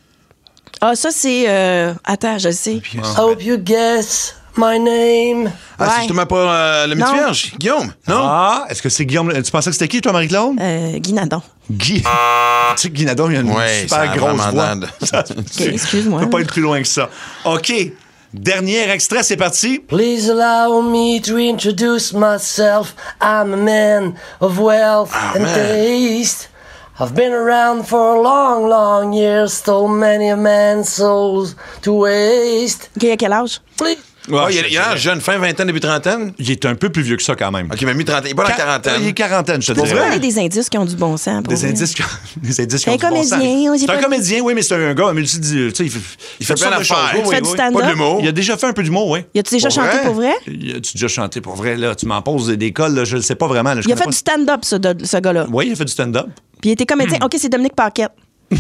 Ah, ça, c'est... Euh... Attends, je le sais. I hope you guess my name. Ah, Ouais. c'est justement pas euh, le Non. Métivierge? Guillaume? Non? Ah, est-ce que c'est Guillaume? Tu pensais que c'était qui, toi, Marie-Claude? Euh, Guy Nadon. Guy. Tu sais que Guy Nadon, il a une Ouais, ça a super grosse vraiment voix. l'air de- Ça, excuse-moi. Ça peut pas être plus loin que ça. OK. Dernier extrait, c'est parti. Please allow me to introduce myself. I'm a man of wealth Ah, and man. taste. I've been around for a long, long years, stole many a man's souls to waste. OK, à quel âge? Please. Ouais, il est- il est jeune, fin vingtaine, début trentaine. Il est un peu plus vieux que ça, quand même. OK, mais mi-trentaine. Il est pas dans la Qua- quarantaine. Il est quarantaine, je te Pour dirais. donner des indices qui ont du bon sens. pour Des vrai. indices, qui- des indices qui C'est ont un du bon sens. comédien, j'ai C'est un pas- comédien, oui, mais c'est un gars multi... Tu sais, il fait, Il fait plein toutes sortes de d'affaires. choses. Il fait du stand-up? Pas de l'humour. Il a déjà fait un peu d'humour, oui. Y a-tu déjà Pour chanté vrai? pour vrai? Il a-tu déjà chanté pour vrai, là? Tu m'en poses des cols, là, je le sais pas vraiment. Là, je Il a connais fait pas- du stand-up, ce, de- ce gars-là. Oui, il a fait du stand-up. Puis il était comédien. OK, c'est Dominique Paquette. Hey,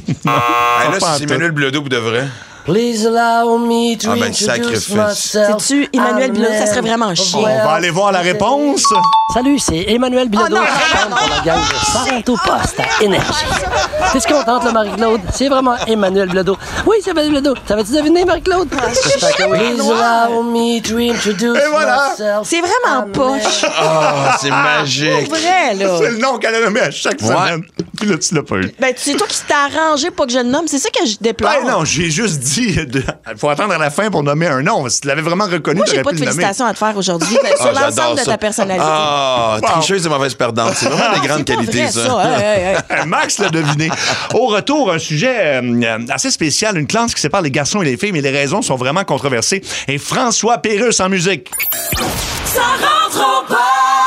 là, pas en c'est tout. Emmanuel Bilodeau pour de vrai. Please allow me to Ah, ben, introduce sacrifice. myself. C'est-tu Emmanuel I'm a Bilodeau? Ça serait man vraiment of chiant. On wealth va aller voir la and réponse. Salut, c'est Emmanuel Bilodeau Oh non, qui chante pour la gang de Sorrento Poste à Énergie. T'es-tu contente, le Marie-Claude? C'est vraiment Emmanuel Bilodeau. Oui, c'est Emmanuel Bilodeau. T'avais-tu deviné, Marie-Claude? J'espère que oui. Please allow me to introduce Et voilà. myself. C'est vraiment I'm a poche. Ah, c'est magique. Pour vrai, là. C'est le nom qu'elle a nommé à chaque Ouais. semaine. Puis là, tu l'as pas eu. Ben, c'est toi qui t'es arrangé pour que je le nomme. C'est ça que je déplore. Ben non, j'ai juste dit. Il faut attendre à la fin pour nommer un nom. Si tu l'avais vraiment reconnu, Moi, tu j'ai aurais pas pu de le nommer. félicitations à te faire aujourd'hui ben, sur Ah, j'adore l'ensemble de ça. ta personnalité. Ah, tricheuse et mauvaise perdante. C'est vraiment des grandes c'est pas qualités, vrai, ça. Hey, hey, hey. Max l'a deviné. Au retour, un sujet euh, assez spécial, une classe qui sépare les garçons et les filles, mais les raisons sont vraiment controversées. Et François Pérusse en musique. Ça rentre au poste.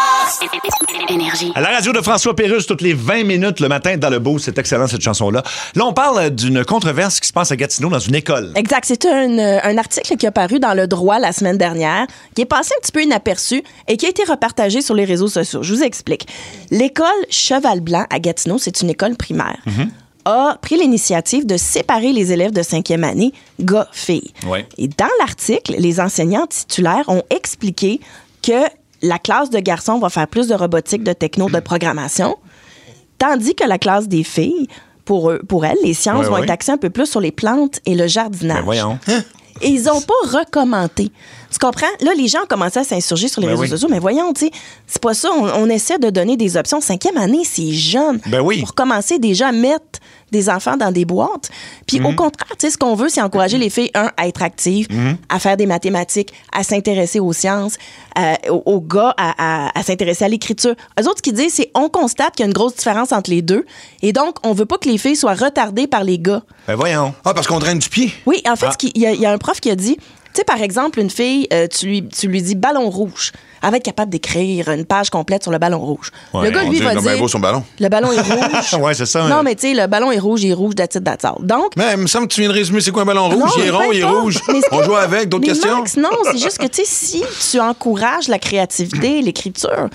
Énergie. À la radio de François Pérusse, toutes les vingt minutes le matin dans le beau. C'est excellent, cette chanson-là. Là, on parle d'une controverse qui se passe à Gatineau dans une école. Exact. C'est un, euh, un article qui a paru dans Le Droit la semaine dernière, qui est passé un petit peu inaperçu et qui a été repartagé sur les réseaux sociaux. Je vous explique. L'école Cheval-Blanc à Gatineau, c'est une école primaire. a pris l'initiative de séparer les élèves de cinquième année, gars-filles. Ouais. Et dans l'article, les enseignants titulaires ont expliqué que la classe de garçons va faire plus de robotique, de techno, de programmation, tandis que la classe des filles, pour, eux, pour elles, les sciences Ouais, vont ouais. être axées un peu plus sur les plantes et le jardinage. Ben voyons. Et ils n'ont pas recommandé. Tu comprends? Là, les gens ont commencé à s'insurger sur les Ben réseaux oui. sociaux. Mais voyons, tu sais, c'est pas ça. On, on essaie de donner des options. Cinquième année, c'est jeune. Ben oui. Pour commencer déjà à mettre des enfants dans des boîtes. Puis Mhm. au contraire, tu sais, ce qu'on veut, c'est encourager les filles, un, à être actives, Mhm. à faire des mathématiques, à s'intéresser aux sciences, euh, aux, aux gars, à, à- à s'intéresser à l'écriture. Eux autres, ce qu'ils disent, c'est on constate qu'il y a une grosse différence entre les deux. Et donc, on veut pas que les filles soient retardées par les gars. Ben voyons. Ah, parce qu'on traîne du pied. Oui, en fait, Ah. ce qui- il y, a- il y a un prof qui a dit, tu sais, par exemple, une fille, euh, tu, lui, tu lui dis ballon rouge. Elle va être capable d'écrire une page complète sur le ballon rouge. Ouais, le gars, on lui, dit, va non, dire... ben, beau son ballon. Le ballon est rouge. Ouais, c'est ça. Non, mais tu sais, le ballon est rouge, il est rouge, that's it, that's all. Donc... Mais il me semble que tu viens de résumer c'est quoi un ballon rouge. Non, il est mais rond, peu il est importe. rouge. Mais c'est- On joue avec. D'autres mais questions? Max, non, c'est juste que, tu sais, si tu encourages la créativité, l'écriture, tu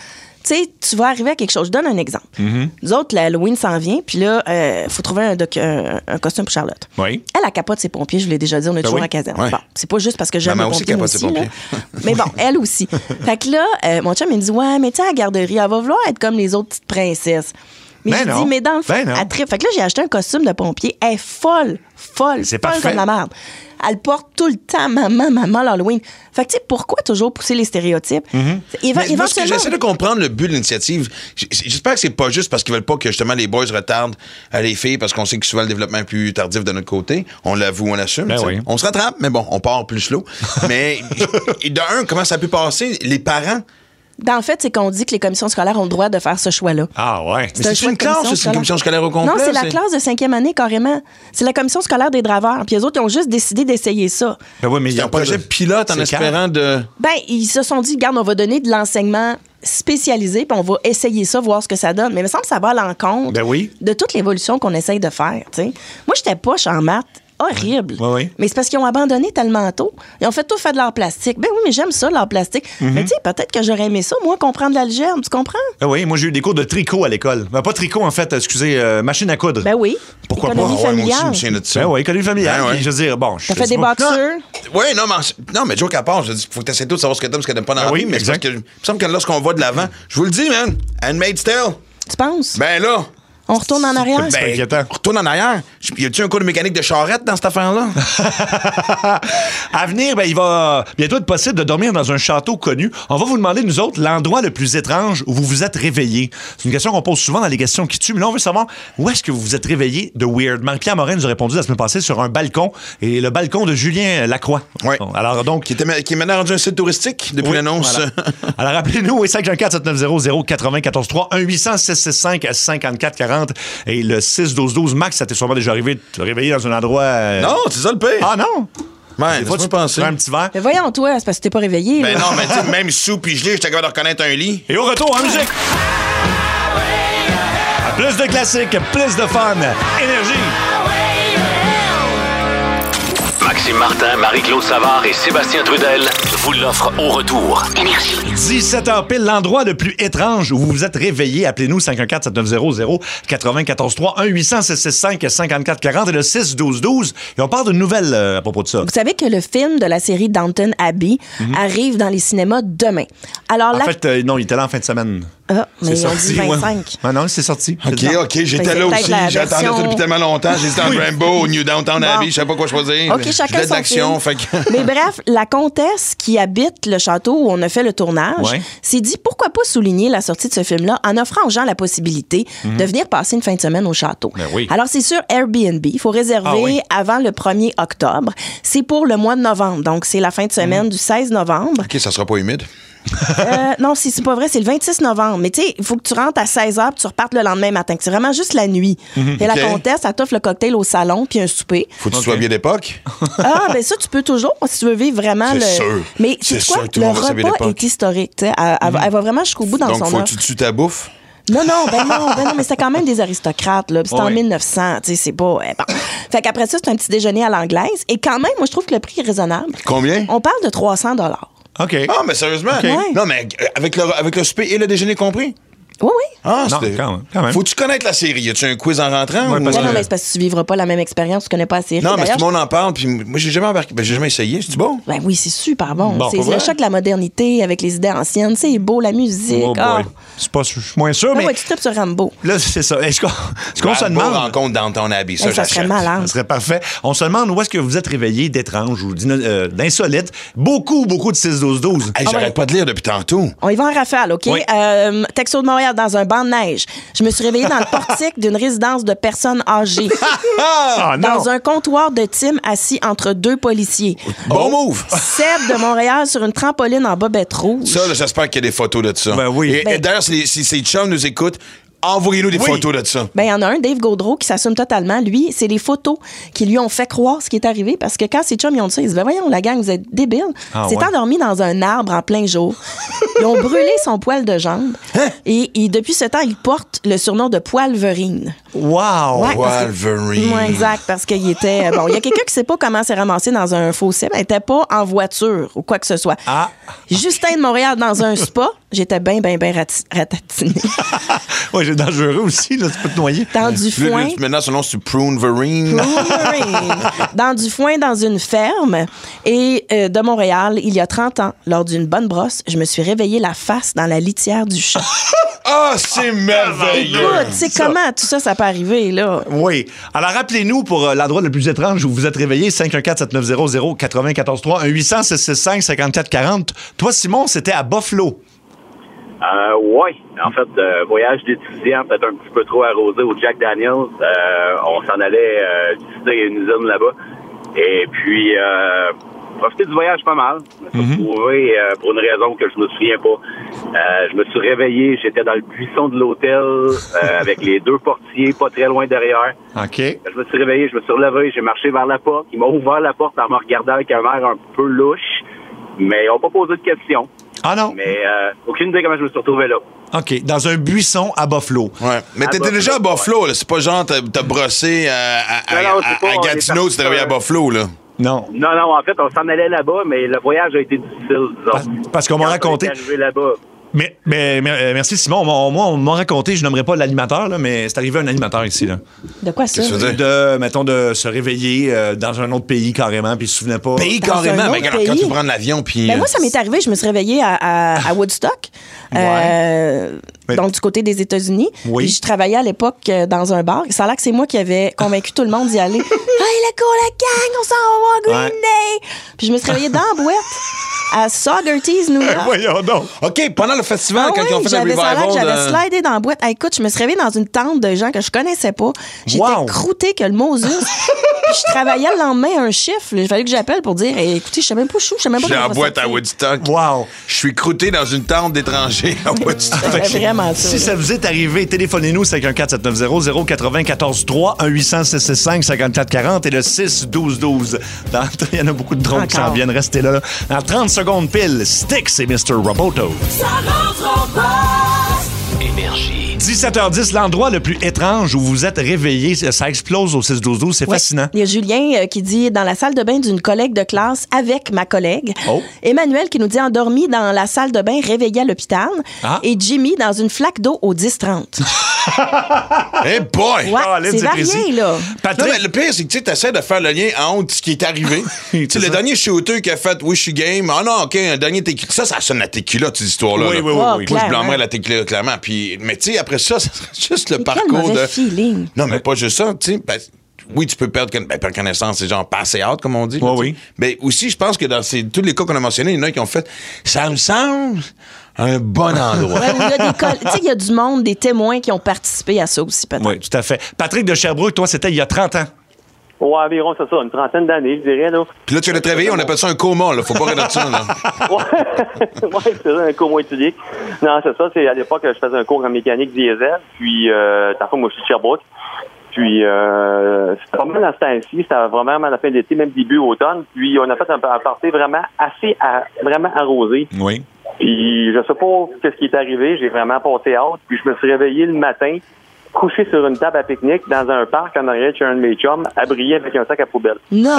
tu sais, tu vas arriver à quelque chose. Je donne un exemple. Mm-hmm. Nous autres, l'Halloween s'en vient, puis là, il euh, faut trouver un, doc- un, un costume pour Charlotte. Oui. Elle, elle capote ses pompiers, je vous l'ai déjà dit, on est ben toujours oui. à caserne. Ouais. Bon, c'est pas juste parce que j'aime les pompiers aussi. aussi pompiers. Mais bon, elle aussi. Fait que là, euh, mon chum, il me dit, ouais, mais tu sais, à la garderie, elle va vouloir être comme les autres petites princesses. Mais ben je dis, mais dans le fond, ben elle tripe. Fait que là, j'ai acheté un costume de pompier. Elle est folle, folle, c'est folle parfait. Comme la merde. Elle porte tout le temps maman, maman, l'Halloween. Fait que, tu sais, pourquoi toujours pousser les stéréotypes? Mm-hmm. Éva- moi, ce que j'essaie de comprendre le but de l'initiative, j'espère que c'est pas juste parce qu'ils veulent pas que, justement, les boys retardent à les filles parce qu'on sait que souvent le développement est plus tardif de notre côté. On l'avoue, on l'assume. Ben oui. On se rattrape, mais bon, on part plus slow. Mais, de un, comment ça peut passer? Les parents... Ben, en fait, c'est qu'on dit que les commissions scolaires ont le droit de faire ce choix-là. Ah ouais. C'est, mais c'est une classe ou c'est une commission scolaire au complet? Non, c'est la c'est... classe de cinquième année, carrément. C'est la commission scolaire des draveurs. Puis eux autres, ils ont juste décidé d'essayer ça. Ben oui, mais il y a un projet de... pilote en c'est espérant de... Ben, ils se sont dit, regarde, on va donner de l'enseignement spécialisé, puis on va essayer ça, voir ce que ça donne. Mais il me semble que ça va à l'encontre ben oui. de toute l'évolution qu'on essaye de faire, tu sais. Moi, j'étais poche en maths. Horrible. Oui, oui. Mais c'est parce qu'ils ont abandonné tellement tôt. Ils ont fait tout fait de l'art plastique. Ben oui, mais j'aime ça, l'art plastique. Mm-hmm. Mais tu sais, peut-être que j'aurais aimé ça, moi, comprendre l'algèbre. Tu comprends? Ben oui, moi, j'ai eu des cours de tricot à l'école. Ben, pas tricot, en fait, excusez, euh, machine à coudre. Ben oui. Pourquoi économie pas? Familiale. Ouais, moi aussi, je me souviens de ça. Ben oui, économie familiale. Ben ouais. Je veux dire, bon... T'as fait des boxeurs? Oui, non, mais, non, mais joke à part, je dis, faut que tu essaies tout de savoir ce que t'aimes, ce que t'aimes pas dans la vie. Ben oui, mais c'est parce que, il me semble que lorsqu'on va de l'avant, je vous le dis, man, Handmaid's Tale. Tu penses? Ben là... On retourne en arrière? Ben, on retourne en arrière. Y a-tu un cours de mécanique de charrette dans cette affaire-là? À venir, ben, il va bientôt être possible de dormir dans un château connu. On va vous demander, nous autres, l'endroit le plus étrange où vous vous êtes réveillé. C'est une question qu'on pose souvent dans les questions qui tuent, mais là, on veut savoir où est-ce que vous vous êtes réveillé de weird. Marie-Pierre Morin nous a répondu la semaine passée sur un balcon, et le balcon de Julien Lacroix. Oui. Alors, donc... Qui, était, qui est maintenant rendu un site touristique depuis oui, l'annonce. Voilà. Alors, appelez-nous au cinq un quatre sept neuf zéro zéro quatre-vingt quatorze trois, un huit cents six six cinq cinquante-quatre quarante, et le six douze douze. Max, ça t'est sûrement déjà arrivé de te réveiller dans un endroit... Euh... Non, c'est ça le pire. Ah non? Ouais, laisse-moi tu penser. Un petit verre. Mais voyons, toi, c'est parce que t'es pas réveillé. Ben là. non, mais tu sais, même sous puis gelé, j'étais capable de reconnaître un lit. Et au retour, en musique. Plus de classiques, plus de fun. Énergie. Maxime Martin, Marie-Claude Savard et Sébastien Trudel vous l'offrent au retour. Énergie. dix-sept heures pile, l'endroit le plus étrange où vous vous êtes réveillé. Appelez-nous cinq un quatre sept neuf zéro zéro quatre-vingt-quatorze trois, un huit cents six six cinq cinquante-quatre quarante et le six douze douze. Et on parle de nouvelles euh, à propos de ça. Vous savez que le film de la série Downton Abbey mm-hmm. arrive dans les cinémas demain. Alors, en la... fait, euh, non, il était là en fin de semaine. Ah, mais c'est ils ont sorti, dit vingt-cinq. Ouais. Ah non, c'est sorti. OK, OK, j'étais là aussi. J'attendais version... ça depuis tellement longtemps. J'étais en oui. Rambo, New Downtown Abbey, je savais pas quoi choisir. OK, chacun son d'action, film. Fait que... Mais bref, la comtesse qui habite le château où on a fait le tournage ouais. s'est dit pourquoi pas souligner la sortie de ce film-là en offrant aux gens la possibilité mm-hmm. de venir passer une fin de semaine au château. Ben oui. Alors, c'est sur Airbnb. Il faut réserver ah oui. avant le premier octobre. C'est pour le mois de novembre. Donc, c'est la fin de semaine mm-hmm. du seize novembre. OK, ça sera pas humide. euh, non, c'est, c'est pas vrai, c'est le vingt-six novembre. Mais tu sais, il faut que tu rentres à seize heures puis tu repartes le lendemain matin. C'est vraiment juste la nuit. Mm-hmm. Et okay. la comtesse, elle t'offre le cocktail au salon puis un souper. Faut que tu okay. sois bien d'époque. Ah, ben ça, tu peux toujours si tu veux vivre vraiment c'est le. Sûr. Mais c'est quoi? sûr que tout le le monde repas est historique. Elle, elle, mm-hmm. elle va vraiment jusqu'au bout dans Donc, son faut offre. que tu tues ta bouffe. Non, non, ben non, ben non, mais c'était quand même des aristocrates, là. Puis c'était oh, en oui. mille neuf cents, tu sais, c'est pas. Eh, bon. Fait qu'après ça, c'est un petit déjeuner à l'anglaise. Et quand même, moi, je trouve que le prix est raisonnable. Combien? On parle de trois cents dollars. OK. Ah, mais sérieusement? Okay. Ouais. Non, mais avec le, avec le souper et le déjeuner compris? Oui, oui. Ah, non, quand même, quand même. Faut-tu connaître la série? Y a-tu un quiz en rentrant? Ouais, ou... parce non, que... non, mais c'est parce que tu vivras pas la même expérience, tu connais pas la série. Non, mais tout le monde en parle, puis moi, j'ai jamais embarqué. Ben, j'ai jamais essayé. C'est-tu bon? Ben oui, c'est super bon. bon c'est le choc de la modernité avec les idées anciennes. C'est beau, la musique. Oh oh. C'est pas, je suis moins sûr, mais. mais. Ouais, tu tripes sur Rambo. Là, c'est ça. Est-ce qu'on, est-ce qu'on se demande. rencontre dans ton habit. Ça, ben, ça serait malin. Ça serait parfait. On se demande où est-ce que vous êtes réveillé d'étrange ou euh, d'insolite. Beaucoup, beaucoup de six douze douze. Hey, j'arrête ah, ouais. pas de lire depuis tantôt. On y va en rafale, OK? Oui. Euh, Texto de Montréal dans un banc de neige. Je me suis réveillée dans le portique d'une résidence de personnes âgées. Ah, dans un comptoir de Tim assis entre deux policiers. Bon move! Seb de Montréal sur une trampoline en bobette rouge. Ça, là, j'espère qu'il y a des photos de ça. Ben oui. Et, ben, et d'ailleurs, si, si ces chums nous écoutent, envoyez-nous des oui. photos de ça. Ben, il y en a un, Dave Gaudreau, qui s'assume totalement. Lui, c'est les photos qui lui ont fait croire ce qui est arrivé. Parce que quand ces chums, ils ont dit ça, ils disent, ben voyons, la gang, vous êtes débiles. Ah, c'est ouais. endormi dans un arbre en plein jour. Ils ont brûlé son poil de jambe. Hein? Et, et depuis ce temps, il porte le surnom de Poilverine. Wow! Ouais, Poilverine. Oui, exact, parce qu'il était... Bon, il y a quelqu'un qui sait pas comment s'est ramassé dans un fossé, mais il était pas en voiture ou quoi que ce soit. Ah! Justin de Montréal dans un spa. J'étais bien, bien, bien rati- ratatinée. Oui, c'est dangereux aussi, là, tu peux te noyer. Dans du foin. Lui, lui, maintenant, son nom, c'est Pruneverine. Pruneverine. Dans du foin, dans une ferme. Et euh, de Montréal, il y a trente ans, lors d'une bonne brosse, je me suis réveillée la face dans la litière du chat. Ah, c'est merveilleux! Écoute, tu sais comment tout ça, ça peut arriver, là? Oui. Alors, rappelez-nous pour euh, l'endroit le plus étrange où vous êtes réveillé, cinq un quatre sept neuf zéro zéro neuf quatre trois, un huit cents six six cinq cinquante-quatre quarante. Toi, Simon, c'était à Buffalo. Euh, oui. En fait, euh, voyage d'étudiant, peut-être un petit peu trop arrosé au Jack Daniels. Euh, on s'en allait euh, visiter une usine là-bas. Et puis, euh, profiter du voyage pas mal. Je me suis Mm-hmm. retrouvé, euh, pour une raison que je me souviens pas. Euh, je me suis réveillé, j'étais dans le buisson de l'hôtel euh, avec les deux portiers pas très loin derrière. OK. Je me suis réveillé, je me suis relevé, j'ai marché vers la porte. Ils m'ont ouvert la porte en me regardant avec un air un peu louche, mais ils n'ont pas posé de questions. Ah non? Mais euh, aucune idée comment je me suis retrouvé là. OK. Dans un buisson à Buffalo. Ouais. Mais À t'étais Buffalo, déjà à Buffalo, là. C'est pas genre t'as, t'as brossé à, à, Non, non, c'est à, pas, à on est Gatineau, parti tu t'es réveillé à sur- Buffalo, là. Non. Non, non, en fait, on s'en allait là-bas, mais le voyage a été difficile, disons. Parce qu'on m'a Quand raconté. on est arrivé là-bas. Mais, mais, mais, euh, merci, Simon. Moi, moi, on m'a raconté, je nommerai pas l'animateur, là, mais c'est arrivé un animateur ici. Là. De quoi ça? Qu'est-ce que tu veux dire? De, mettons, de se réveiller euh, dans un autre pays carrément, puis il se souvenait pas. Pays Dans carrément, un mais autre quand, quand pays? tu prends l'avion, puis. Ben euh, moi, ça m'est arrivé. Je me suis réveillée à, à, à Woodstock, euh, Mais- donc du côté des États-Unis. Oui. Puis je travaillais à l'époque euh, dans un bar. Ça a l'air que c'est moi qui avais convaincu tout le monde d'y aller. Hey, la go, la gang, on s'en va voir Green Ouais. Day! Puis je me suis réveillée dans la boîte à Saugerties, New York. Voyons donc. OK, pendant le festival, Ah quand oui, ils ont fait un j'avais ça a l'air revival. que j'avais de- slidé dans la boîte. Hey, écoute, je me suis réveillée dans une tente de gens que je connaissais pas. J'étais Wow. croûtée que le Moses. Puis je travaillais le lendemain un chiffre. Il fallait que j'appelle pour dire hey, écoutez, je sais même pas où je suis, je sais même pas J'ai comment en ça boîte à sortir. Woodstock. Wow. Je suis croûté dans une tente d'étrangers à Woodstock. C'était vraiment ça. Si ça vous est arrivé, téléphonez-nous cinq un quatre sept neuf zéro zéro neuf quatre trois, un huit cents six six cinq cinquante-quatre quarante et le six douze douze. Dans- Il y en a beaucoup de drones qui s'en Encore. viennent. Restez là, là. Dans trente secondes pile, Styx et mister Roboto. Ça rentre en poste. Énergie. dix-sept heures dix, l'endroit le plus étrange où vous êtes réveillé, ça explose au six douze douze, c'est Ouais. fascinant. Il y a Julien euh, qui dit dans la salle de bain d'une collègue de classe avec ma collègue. Oh. Emmanuel qui nous dit endormi dans la salle de bain réveillé à l'hôpital. Ah. Et Jimmy dans une flaque d'eau au dix trente. Hey boy! Ouais, Colin, c'est c'est varié, précis. là. Non, Patrick, mais le pire, c'est que tu essaies de faire le lien entre ce qui est arrivé. Tu sais, le ça. dernier shooter qui a fait Oui, je suis game. Ah non, OK, un dernier tequila. Ça, ça sonne la tequila, cette histoire-là. Oui, là. oui, oui, oui. Moi, je Clairement. blâmerais la tequila, clairement. Puis, mais tu sais, après ça, ça serait juste le Mais quel parcours mauvais de. feeling. Non, mais pas juste ça, tu sais. parce- Oui, tu peux perdre, con- ben, perdre connaissance, c'est genre passer out, comme on dit. Oui, là, tu sais. oui. Mais aussi, je pense que dans ces, tous les cas qu'on a mentionnés, il y en a qui ont fait ça me semble un bon endroit. Ouais, où il y a des coll- tu sais, il y a du monde, des témoins qui ont participé à ça aussi, peut-être. oui, tout à fait. Patrick de Sherbrooke, toi, c'était il y a trente ans. Ouais, environ, c'est ça, une trentaine d'années, je dirais, là. Puis là, tu viens de te réveiller, on appelle ça un coma, là. Faut pas rire de ça, là. Ouais, ouais c'est ça, un cours moins étudié. Non, c'est ça, c'est à l'époque, je faisais un cours en mécanique diesel, puis, euh, dans le fond, moi, je suis de Sherbrooke. Puis, euh, c'était vraiment dans ce temps-ci, c'était vraiment à la fin de l'été, même début automne. Puis, on a fait un, un party vraiment assez, à- vraiment arrosé. Oui. Puis, je sais pas qu'est-ce qui est arrivé, j'ai vraiment passé hâte. Puis, je me suis réveillé le matin, couché sur une table à pique-nique dans un parc en arrière de chez un de mes chums, à briller avec un sac à poubelle. Non!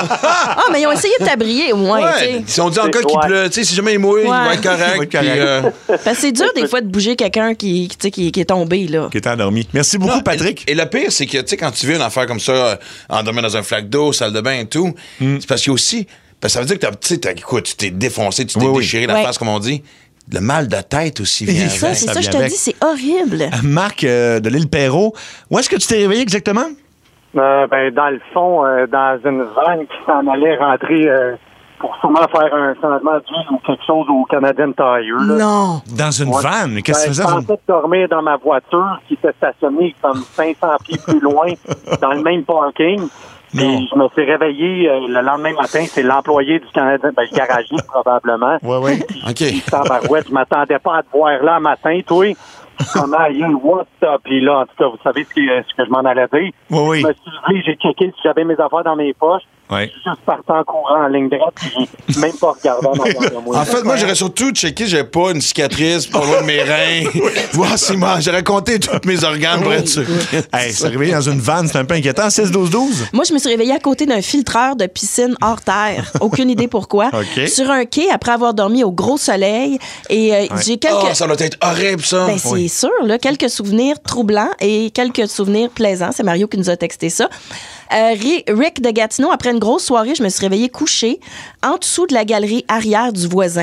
Ah, mais ils ont essayé de t'abriller au moins, Ouais, tu sais. ils ont dit encore qu'il Ouais. pleut. Tu sais, si jamais il mouille, il va être correct. Il va être correct. puis, euh, Parce que c'est dur des fois de bouger quelqu'un qui, qui, tu sais, qui, qui est tombé, là. Qui était endormi. Merci beaucoup, Non, Patrick. Et, et le pire, c'est que, tu sais, quand tu vis une affaire comme ça, euh, endormir dans un flaque d'eau, salle de bain et tout, c'est parce qu'il y a aussi. Parce que ça veut dire que t'as- tu sais, t'as- écoute, tu t'es défoncé, tu t'es Oui, oui. déchiré la Ouais. face, comme on dit. Le mal de tête aussi vient Ça, avec. c'est ça ça, je vient te avec. dis, c'est horrible. Marc euh, de l'île Perrault, où est-ce que tu t'es réveillé exactement? Euh, ben, dans le fond, euh, dans une vanne qui s'en allait rentrer euh, pour sûrement faire un changement d'huile ou quelque chose au Canadian Tire. là. Non! Dans une Ouais. vanne? Qu'est-ce que Ben, tu je faisais? pensais dormir dans ma voiture qui était stationnée comme cinq cents pieds plus loin dans le même parking. Puis Non. je me suis réveillé euh, le lendemain matin, c'est l'employé du Canadien, ben, le garagiste probablement. Oui, oui. OK. Tabarouette, je m'attendais pas à te voir là matin, toi. Comment, you, what's up? Puis là, en tout cas, vous savez ce que, ce que je m'en allais dire. Oui, oui. Je me suis levé, j'ai checké si j'avais mes affaires dans mes poches. Ouais. Je suis parti en courant en ligne droite, puis j'ai même pas regardé en arrière de moi. En fait, moi, j'aurais surtout checké, j'ai pas une cicatrice pas loin de mes reins. Voir si moi, j'aurais compté tous mes organes pour être sûr. Hey, se réveiller dans une vanne, c'est un peu inquiétant. six douze douze. Moi, je me suis réveillée à côté d'un filtreur de piscine hors terre. Aucune idée pourquoi. Okay. Sur un quai, après avoir dormi au gros soleil. Et euh, Ouais. j'ai quelques... Oh, ça doit être horrible, ça. Ben, c'est Oui. sûr, là, quelques souvenirs troublants et quelques souvenirs plaisants. C'est Mario qui nous a texté ça. Euh, Rick de Gatineau, après une grosse soirée, je me suis réveillée couchée en dessous de la galerie arrière du voisin.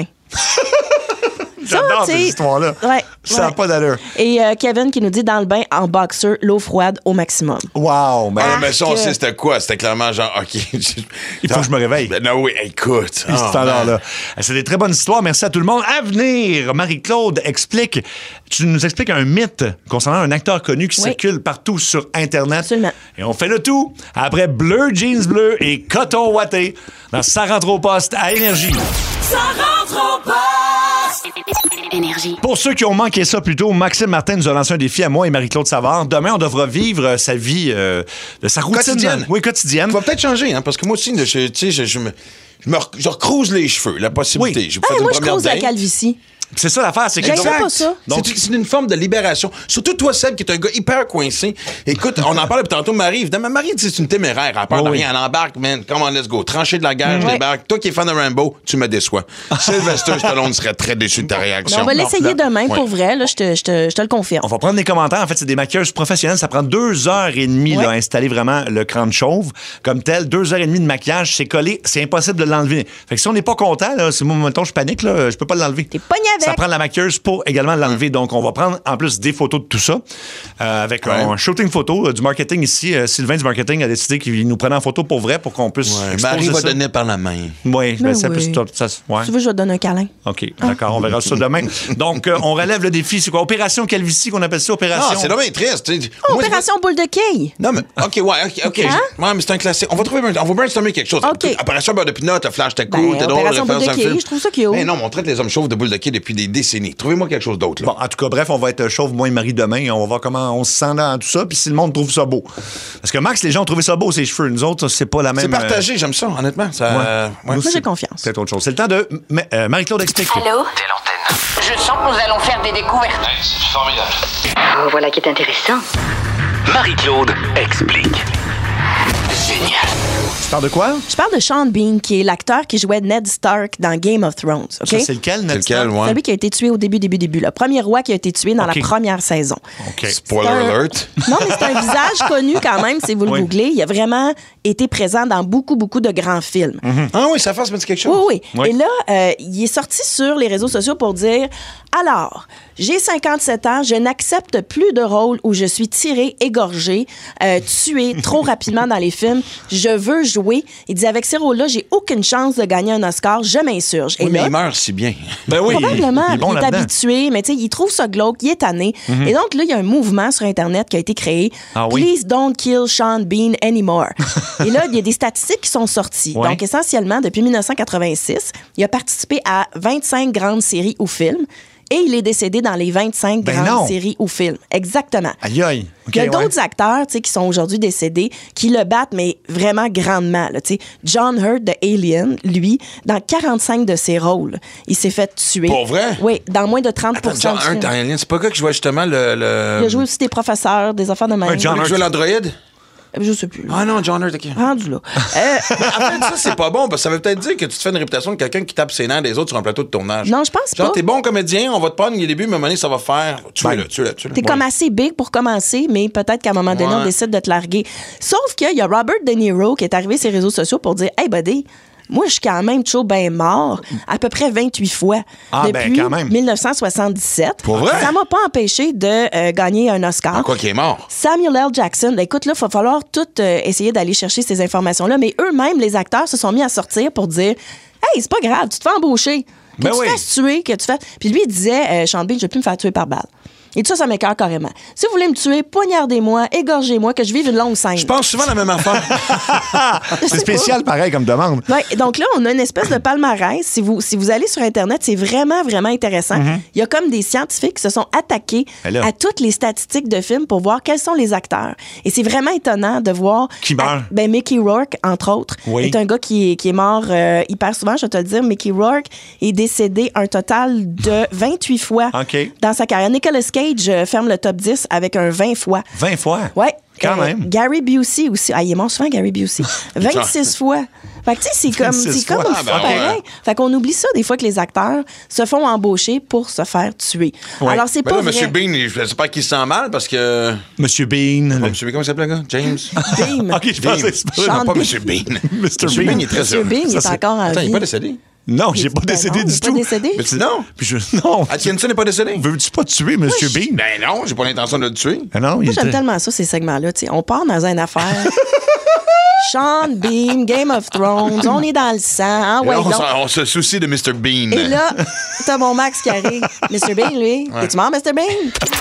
J'adore Ça, ces t'sais, histoires-là. Ouais, Ça n'a ouais. pas d'allure. Et euh, Kevin qui nous dit dans le bain en boxer, l'eau froide au maximum. Wow, ben, Ah, mais ça, on Arc. sait c'était quoi? C'était clairement genre, OK. il faut que je me réveille. Ben, non, oui, écoute. Puis, Oh, cet man. là C'est des très bonnes histoires. Merci à tout le monde. À venir, Marie-Claude explique. Tu nous expliques un mythe concernant un acteur connu qui Oui. circule partout sur Internet. Absolument. Et on fait le tout après Bleu, Jeans Bleu et Coton Watté dans Ça rentre au poste à Énergie. Ça rentre au poste. Énergie. Pour ceux qui ont manqué ça plus tôt, Maxime Martin nous a lancé un défi à moi et Marie-Claude Savard. Demain, on devra vivre euh, sa vie, euh, de sa routine. Quotidienne. Oui, quotidienne. Ça va peut-être changer, hein, parce que moi aussi, je, tu sais, je, je me, je me rec- je recrouse les cheveux, la possibilité. Oui. J'ai Hey, fait moi, une je première cause la date. calvitie. C'est ça l'affaire, c'est que J'aime pas ça. Donc, C'est c'est une forme de libération. Surtout toi, Seb, qui est un gars hyper coincé. Écoute, on en parle depuis tantôt, Marie. Évidemment, Marie, c'est une téméraire. Elle parle Oh de oui. rien. Elle embarque, man. Come on, let's go. Tranché de la guerre, je Ouais. débarque. Toi qui es fan de Rambo, tu me déçois. Sylvester Stallone serait très déçu de ta Mais réaction. on va l'essayer non. demain, Ouais. pour vrai. Là, je, te, je, te, je te le confirme. on va prendre des commentaires. En fait, c'est des maquilleuses professionnelles. Ça prend deux heures et demie Ouais. là, à installer vraiment le crâne chauve. Comme tel, deux heures et demie de maquillage, c'est collé. C'est impossible de l'enlever. Fait que si on n'est pas content, là, si moi, mettons, je panique, là, je peux pas l'enlever. T'es pogné avec. Ça prend la maquilleuse pour également l'enlever. Donc, on va prendre en plus des photos de tout ça. Euh, avec Ouais. un shooting photo euh, du marketing ici. Euh, Sylvain du marketing a décidé qu'il nous prenait en photo pour vrai pour qu'on puisse. Ouais, exposer Marie va ça. donner par la main. Oui, Ben ben, ça, oui. plus, ça, ça- ouais. Tu veux, je vais te donner un câlin. OK, d'accord, on verra ça demain. Donc, euh, on relève le défi. C'est quoi? Opération Calvitie, qu'on appelle ça? Opération. Non, c'est dommage triste. tu sais. Oh, Moi, opération boule de quille. Non, mais, OK, ouais, OK, OK. Hein? Ouais, mais c'est un classique. On va trouver, on va brainstormer quelque chose. OK. Opération beurre de pinot, le flash, t'es Ben, cool, t'es drôle, Opération référence boule de à un quille, film. je trouve ça cute. Mais non, mais on traite les hommes chauves de boule de quille depuis des décennies. Trouvez-moi quelque chose d'autre, là. Bon, en tout cas, bref, on va être chauve, moi et Marie, demain. Et on va voir comment on se sent dans tout ça, puis si le monde trouve ça beau. Parce que Max, les gens ont trouvé ça beau, ses cheveux. Nous autres, c'est pas la même. C'est partagé, j'aime ça, honnêtement. Ça, Ouais. euh, ouais. Nous, Moi, j'ai c'est- confiance. C'est autre chose. C'est le temps de. M- euh, Marie-Claude explique. Allô? Telle Je sens que nous allons faire des découvertes. antenne. C'est formidable. Oh, voilà qui est intéressant. Marie-Claude explique. Génial. Tu parles de quoi? Je parle de Sean Bean, qui est l'acteur qui jouait Ned Stark dans Game of Thrones. OK? Ça, c'est lequel, Ned C'est lequel, Stark? ouais? C'est lui qui a été tué au début, début, début. Le premier roi qui a été tué dans OK. la première saison. OK. Spoiler C'est un- alert. Non, mais c'est un visage connu quand même, si vous le Oui. googlez. Il a vraiment été présent dans beaucoup, beaucoup de grands films. Ah oui, ça fasse me dit quelque chose. Oui, oui. Oui. Et là, euh, il est sorti sur les réseaux sociaux pour dire alors, j'ai cinquante-sept ans, je n'accepte plus de rôle où je suis tiré, égorgé, euh, tué trop rapidement dans les films. Je veux jouer. Il dit avec ces rôles-là, j'ai aucune chance de gagner un Oscar. Je m'insurge. Oui, Et mais là, il meurt si bien. Ben oui. probablement, il est bon il est là-dedans. habitué, mais tu sais, il trouve ça glauque, il est tanné. Mhm. Et donc là, il y a un mouvement sur Internet qui a été créé. Ah oui? Please don't kill Sean Bean anymore. Et là, il y a des statistiques qui sont sorties. Ouais. Donc, essentiellement, depuis dix-neuf cent quatre-vingt-six, il a participé à vingt-cinq grandes séries ou films. Et il est décédé dans les vingt-cinq Ben grandes non. séries ou films. Exactement. Aïe, aïe. OK, Il y a ouais. d'autres acteurs tu sais, qui sont aujourd'hui décédés qui le battent, mais vraiment grandement. Là, tu sais. John Hurt de Alien, lui, dans quarante-cinq de ses rôles, il s'est fait tuer. Pour vrai? Oui, dans moins de trente Attends, du John film. Hurt, Alien, c'est pas le gars qui jouait justement le. le... Il a joué aussi des professeurs, des affaires de même. Ouais, John Il Hurt. jouait l'androïde? Je sais plus. Ah non, John Hurt, OK. Rendu là. Euh, En fait, ça, c'est pas bon, parce que ça veut peut-être dire que tu te fais une réputation de quelqu'un qui tape ses nerfs des autres sur un plateau de tournage. non, je pense Genre, pas. t'es bon comédien, on va te prendre au début, mais à un moment donné, ça va faire. Tuez-le, tuez-le, tuez-le. T'es comme assez big pour commencer, mais peut-être qu'à un moment donné, Ouais. on décide de te larguer. Sauf qu'il y a Robert De Niro qui est arrivé sur les réseaux sociaux pour dire Hey, buddy, moi, je suis quand même toujours bien mort, à peu près vingt-huit fois, Ah, ben, depuis quand même. dix-neuf cent soixante-dix-sept. Pour vrai? Ça m'a pas empêché de euh, gagner un Oscar. En quoi qu'il est mort? Samuel L. Jackson, ben, écoute, là, il va falloir tout euh, essayer d'aller chercher ces informations-là, mais eux-mêmes, les acteurs, se sont mis à sortir pour dire Hey, c'est pas grave, tu te fais embaucher. Que Ben tu oui. te fasses tuer, que tu fasses. Puis lui, il disait euh, Sean Bean, je vais plus me faire tuer par balle. Et tout ça, ça m'écoeure carrément. Si vous voulez me tuer, poignardez-moi, égorgez-moi, que je vive une longue scène. Je pense souvent la même affaire. C'est spécial, pareil, comme demande. Ouais, donc là, on a une espèce de palmarès. Si vous, si vous allez sur Internet, c'est vraiment, vraiment intéressant. Mm-hmm. Il y a comme des scientifiques qui se sont attaqués à toutes les statistiques de films pour voir quels sont les acteurs. Et c'est vraiment étonnant de voir... Qui meurt? À, ben, Mickey Rourke, entre autres, oui. est un gars qui est, qui est mort euh, hyper souvent, je vais te le dire. Mickey Rourke est décédé un total de vingt-huit fois okay. dans sa carrière. Nicolas Cage euh, ferme le top dix avec un vingt fois. vingt fois? Ouais. Quand euh, même. Gary Busey aussi. Ah, il est mort souvent, Gary Busey. vingt-six fois. Fait que, tu sais, c'est comme, c'est comme ah, ben pareil. Ouais. Fait qu'on oublie ça des fois que les acteurs se font embaucher pour se faire tuer. Ouais. Alors, c'est ben pas là, vrai. M. Bean, j'espère qu'il se sent mal parce que... Monsieur Bean. Oh, Monsieur Bean, comment il s'appelle, le gars? James? Bean. OK, je pensais que c'était Non, pas Bean. M. Bean. mister M. Bean, il est très Monsieur Bean, il est encore en Attends, vie. il n'est pas décédé? Non, Il j'ai est- pas ben décédé non, du il est pas tout. décédé. Mais tu non? Puis je, non. Atkinson n'est pas décédé? Veux-tu pas tuer Monsieur Bean? Ben non, j'ai pas l'intention de le tuer. Ah non, il Moi, j'aime était- tellement ça, ces segments-là. Tu sais, on part dans une affaire. Sean Bean, Game of Thrones, on est dans le sang. Hein? Et Ouais, là, on, donc. s'en- on se soucie de mister Bean. Et là, t'as mon Max qui arrive. mister Bean, lui. Ouais. Es-tu mort, mister Bean?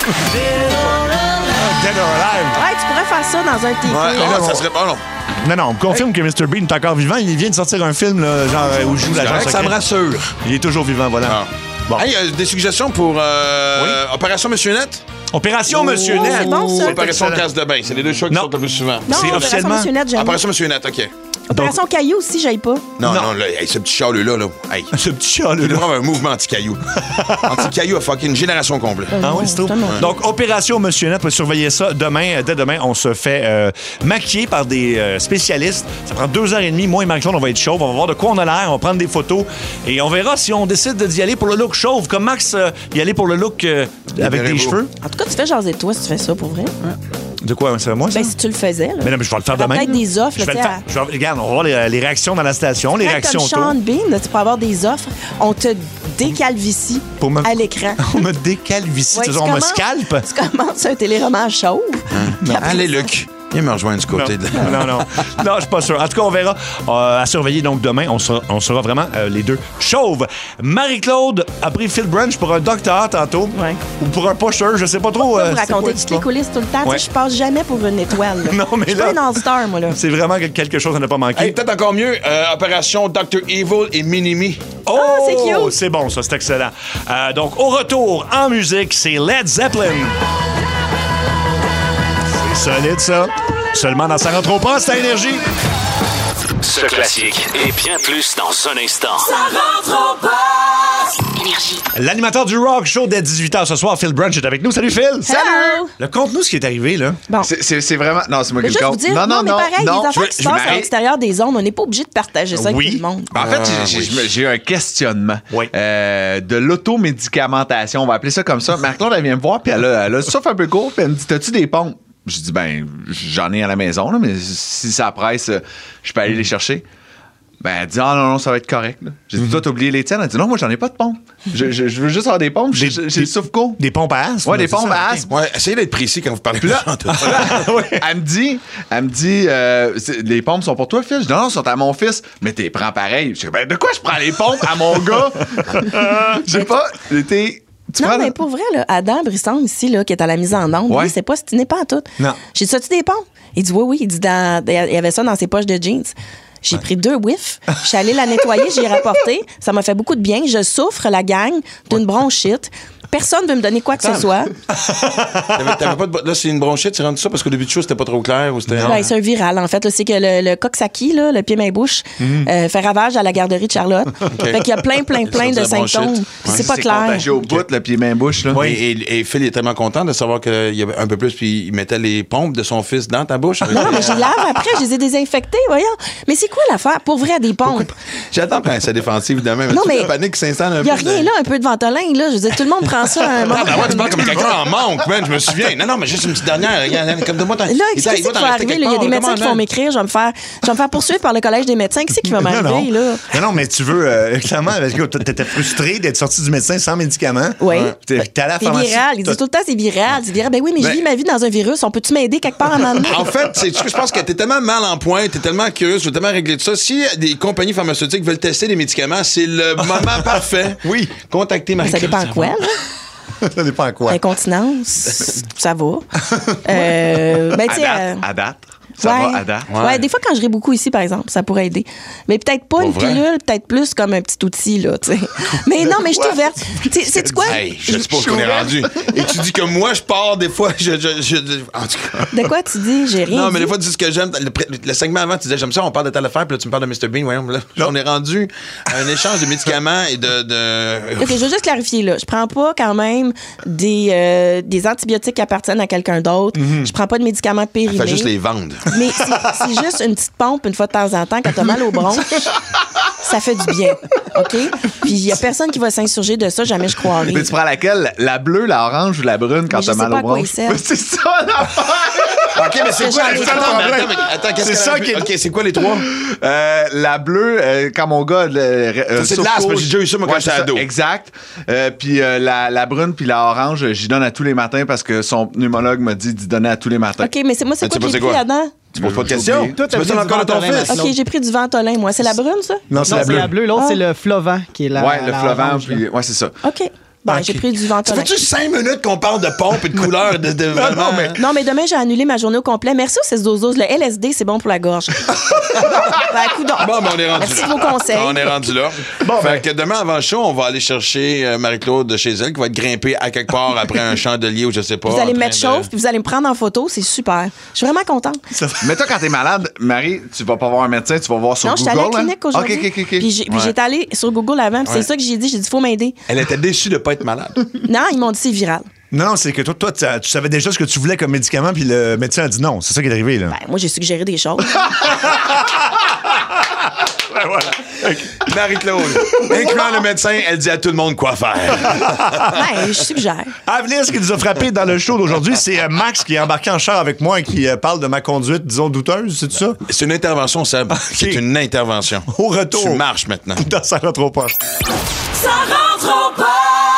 Dead or alive. Ouais, tu pourrais faire ça dans un T V. Ouais, non, ça serait pas long. Non, non, on me confirme que mister Bean est encore vivant. Il vient de sortir un film, là, genre, euh, où il joue C'est l'agent correct, ça me secret. rassure. Il est toujours vivant, voilà. Ah. Bon. Hey, euh, des suggestions pour euh, Opération Monsieur Net? Opération Monsieur Oh, Net. c'est bon, ça. Opération Casse de bain. C'est les deux choses qui Non. sortent le plus souvent. Non, C'est Opération officiellement- Monsieur Net, j'aime. Opération Monsieur Net, OK. Opération Caillou aussi, j'aille pas. Non, non, Non. là, hey, ce petit chaleux-là, là. Hey. Ce petit chat, là. Il devrait avoir un mouvement anti-caillou. Anti-caillou a fucké une génération complète. Ah oui, c'est tout. tellement. Donc, Opération Monsieur Net, on va surveiller ça. Demain, euh, dès demain, on se fait euh, maquiller par des euh, spécialistes. Ça prend deux heures et demie. Moi et Marie-Claude, on va être chauve. On va voir de quoi on a l'air. On va prendre des photos. Et on verra si on décide d'y aller pour le look chauve. Comme Max euh, y aller pour le look euh, avec des Libérez-vous. cheveux. En tout cas, tu fais jaser de toi si tu fais ça, pour vrai. De quoi? C'est moi, ça? Ben, si tu le faisais, là. Mais non, mais je vais le faire Il y aura demain. peut-être des offres, Je vais là, le tu sais, faire. Je vais- Regarde, on va voir les, les réactions dans la station, les Quand réactions comme Sean autour. Bean, là, tu peux avoir des offres. On te décalvicie Pour me- à l'écran. On me décalvicie. Ouais, Tu tu sais, on me commences- scalpe. Tu commences un téléroman chauve. Puis après Allez, ça- Luc. Viens me rejoindre du côté de... Non, non. Non, je suis pas sûr. En tout cas, on verra. Euh, à surveiller donc demain. On sera, on sera vraiment euh, les deux chauves. Marie-Claude a pris Phil Branch pour un docteur tantôt. Ouais. Ou pour un pusher. Je sais pas trop. Pourquoi euh, vous c'est quoi racontez toutes l'histoire. les coulisses tout le temps? Tu sais, Ouais. Je passe jamais pour une étoile. là. Non, mais Je suis là- pas une all-star, moi, là. C'est vraiment quelque chose à ne pas manquer. Hey, peut-être encore mieux, euh, Opération docteur Evil et Minimi. Oh, Ah, c'est cute. c'est bon, ça, c'est excellent. Euh, donc, au retour, en musique, c'est Led Zeppelin. C'est solide, ça. Seulement dans sa rentre au poste à Énergie. Ce classique et bien plus dans un instant. Ça rentre au poste. Énergie. L'animateur du Rock Show dès dix-huit heures ce soir, Phil Branch, est avec nous. Salut, Phil. Hello! Le conte-nous ce qui est arrivé, là. Bon. C'est- C'est c'est vraiment. Non, c'est moi Je qui veux le juste vous compte. dire, Non, non, mais non. pareil, non, les affaires je- qui se je passent à m'arrête. l'extérieur des zones, on n'est pas obligé de partager ça Oui. avec tout le monde. En fait, j'ai- Ah, j'ai oui. j'ai- j'ai eu un questionnement Oui. euh, de l'automédicamentation. On va appeler ça comme ça. Marc-Claude, elle vient me voir, puis elle a, elle a le souffle un peu court, puis elle me dit: T'as-tu des pompes? Je dis: Ben, j'en ai à la maison, là, mais si ça presse, euh, je peux aller les chercher. Ben, elle dit: Ah non, non, ça va être correct. là. J'ai dit: Toi, t'as oublié les tiennes? Elle dit: Non, moi, j'en ai pas de pompes. Je, je- je veux juste avoir des pompes. J'ai j'ai le souffle court. Des pompes à asthme. Ouais, des c'est pompes ça? à Ok. asthme. Ouais, essayez d'être précis quand vous parlez de là- ça. Elle me dit, elle me dit, euh, c'est- les pompes sont pour toi, Phil? Je dis: Non, non, sont à mon fils. Mais t'es prends pareil. Je dis: Ben, de quoi je prends les pompes à mon gars? Je sais pas. J'étais. Tu Non, prends mais le- pour vrai, là, Adam Brisson, ici, là, qui est à la mise en onde, Ouais. lui, c'est pas stiné pas en tout. Non. J'ai dit: As-tu des pompes? Il dit: Oui, oui. Il dit: dans... Il y avait ça dans ses poches de jeans. J'ai pris deux whiffs. Je suis allée la nettoyer, j'y ai rapporté. Ça m'a fait beaucoup de bien. Je souffre, la gang, d'une bronchite. Personne ne veut me donner quoi que ce soit. T'avais- t'avais pas de... Là, c'est une bronchite, c'est rendu ça parce qu'au début de show, c'était pas trop clair ou c'était. Ben, c'est un viral, en fait. là. C'est que le, le Coxsackie, là, le pied-main-bouche, euh, fait ravage à la garderie de Charlotte. Fait qu'il y a plein, plein, plein de sorti la symptômes. bronchite. Puis Ouais. c'est pas C'est clair. contagieux au bout, le pied-main-bouche, là. Et, et- et Phil est tellement content de savoir qu'il y avait un peu plus, puis il mettait les pompes de son fils dans ta bouche. Non, mais je les lave après, je les ai désinfectés, voyons. Mais c'est quoi l'affaire? Pour vrai, des pompes. J'attends quand ça défensive, évidemment. Non, tu mais la panique qui s'installe un Il n'y a peu. rien là, un peu de ventolin, là. Je veux dire, tout le monde prend ça à un moment. Ah, ben ouais, tu parles comme quelqu'un en manque, man, je me souviens. Non, non, mais juste une petite dernière. Regarde, comme de moi, t'en. Là, qu'est-ce qui va arriver? là? Il y a des médecins qui vont m'écrire, je vais me faire, je vais me faire poursuivre par le collège des médecins. Qu'est-ce qui va Non, non. m'arriver, là? Non, non, mais tu veux, euh, clairement, parce que t'étais frustré d'être sorti du médecin sans médicaments. Oui. T'es t'es allé à la C'est pharmacie. viral. Ils disent tout le temps, c'est viral. C'est viral. Ben oui, mais je Ben- vis ma vie dans un virus. On peut-tu m'aider quelque part en amener? En fait, c'est ce que je pense que t'es tellement mal en point, t'es tellement curieux, tu veux tellement régler tout ça. Si des compagnies pharmaceutiques veulent tester des médicaments, c'est le moment parfait. Oui. Contactez Mais Marie. ça dépend quoi, là? Ça dépend quoi? Incontinence, ça va. Euh, ben, à, tu sais, date, euh, à date. Ça ouais. va à date. Ouais. ouais, des fois, quand je ris beaucoup ici, par exemple, ça pourrait aider. Mais peut-être pas Pour une vrai? pilule, peut-être plus comme un petit outil, là, tu sais. Mais non, mais je suis ouverte. C'est quoi? Hey, je sais pas où qu'on est rendu. Et tu dis que moi, je pars des fois, je... je, je en tout cas... De quoi tu dis? J'ai rien Non, dit. mais des fois, tu dis ce que j'aime. Le, le segment avant, tu disais, j'aime ça, on parle de telle affaire, puis là, tu me parles de mister Bean. Voyons, là, on est rendu à un échange de médicaments et de... de... OK, je veux juste clarifier, là. Je prends pas quand même des, euh, des antibiotiques qui appartiennent à quelqu'un d'autre. Mm-hmm. Je prends pas de médicaments périmés. Fait juste les vendre. Mais c'est c'est juste une petite pompe une fois de temps en temps quand t'as mal aux bronches. Ça fait du bien, OK? Puis il y a personne qui va s'insurger de ça, jamais je croirais. Mais tu prends laquelle? La bleue, la orange ou la brune quand Mais je t'as sais mal pas aux à quoi bronches? il sert. Mais c'est ça l'affaire! OK, mais c'est quoi, J'en ai les... pas. attends, mais attends, mais attends, qu'est-ce C'est qu'elle ça a- qui est- OK, c'est quoi les trois? Euh, la bleue, euh, quand mon gars... le- euh, Ça, c'est de sur l'asthme, coach- j'ai déjà eu ça, moi, quand Ouais, j'étais c'est ça, ado. Exact. Euh, puis euh, la, la brune puis la orange, j'y donne à tous les matins parce que son pneumologue m'a dit d'y donner à tous les matins. OK, mais c'est moi, c'est Mais tu quoi sais que pas j'ai c'est pris quoi? là-dedans? Tu poses pas de J'ai questions? oublié. Tu Toi, t'as mets pris ça dans le du corps de ton Ventolin, fils? Max. OK, j'ai pris du Ventolin, moi. C'est la brune, ça? Non, c'est Non, la c'est bleue. la bleue. L'autre, Ah. c'est le Flovent qui est la. Ouais, le la Flovent, orange, là. puis... Ouais, c'est ça. OK. Bon, OK. j'ai pris du Ça Ventolin. fait-tu cinq minutes qu'on parle de pompe et de couleur de, de vraiment... mais- Non, mais demain, j'ai annulé ma journée au complet. Merci aux seize douze. Le L S D, c'est bon pour la gorge. Ben, coudonc. Bon, ben, on est rendu Merci là. de vos conseils. On est rendu là. Bon, fait ben- que demain, avant le show, on va aller chercher euh, Marie-Claude de chez elle, qui va être grimpée à quelque part après un chandelier ou je sais pas. Vous allez en me train mettre de- chauffe, puis vous allez me prendre en photo. C'est super. Je suis vraiment contente. Mais toi, quand t'es malade, Marie, tu vas pas voir un médecin, tu vas voir sur Non, je suis Google. allée à la clinique hein? aujourd'hui. OK, OK, OK. Puis j'ai- puis Ouais. j'étais allée sur Google avant, puis Ouais. c'est ça que j'ai dit. J'ai dit, faut m'aider. Elle était déçue de pas être malade. Non, ils m'ont dit, c'est viral. Non, c'est que toi, toi tu, tu savais déjà ce que tu voulais comme médicament, puis le médecin a dit non. C'est ça qui est arrivé, là. Ben, moi, j'ai suggéré des choses. Marie-Claude, incluant le médecin, elle dit à tout le monde quoi faire. Ben, je suggère. À venir, ce qui nous a frappé dans le show d'aujourd'hui, c'est euh, Max qui est embarqué en char avec moi et qui euh, parle de ma conduite, disons, douteuse, c'est ça? C'est une intervention, Seb. C'est une intervention. Au retour. Tu marches maintenant. Dans Ça rentre au poste. Ça rentre au poste.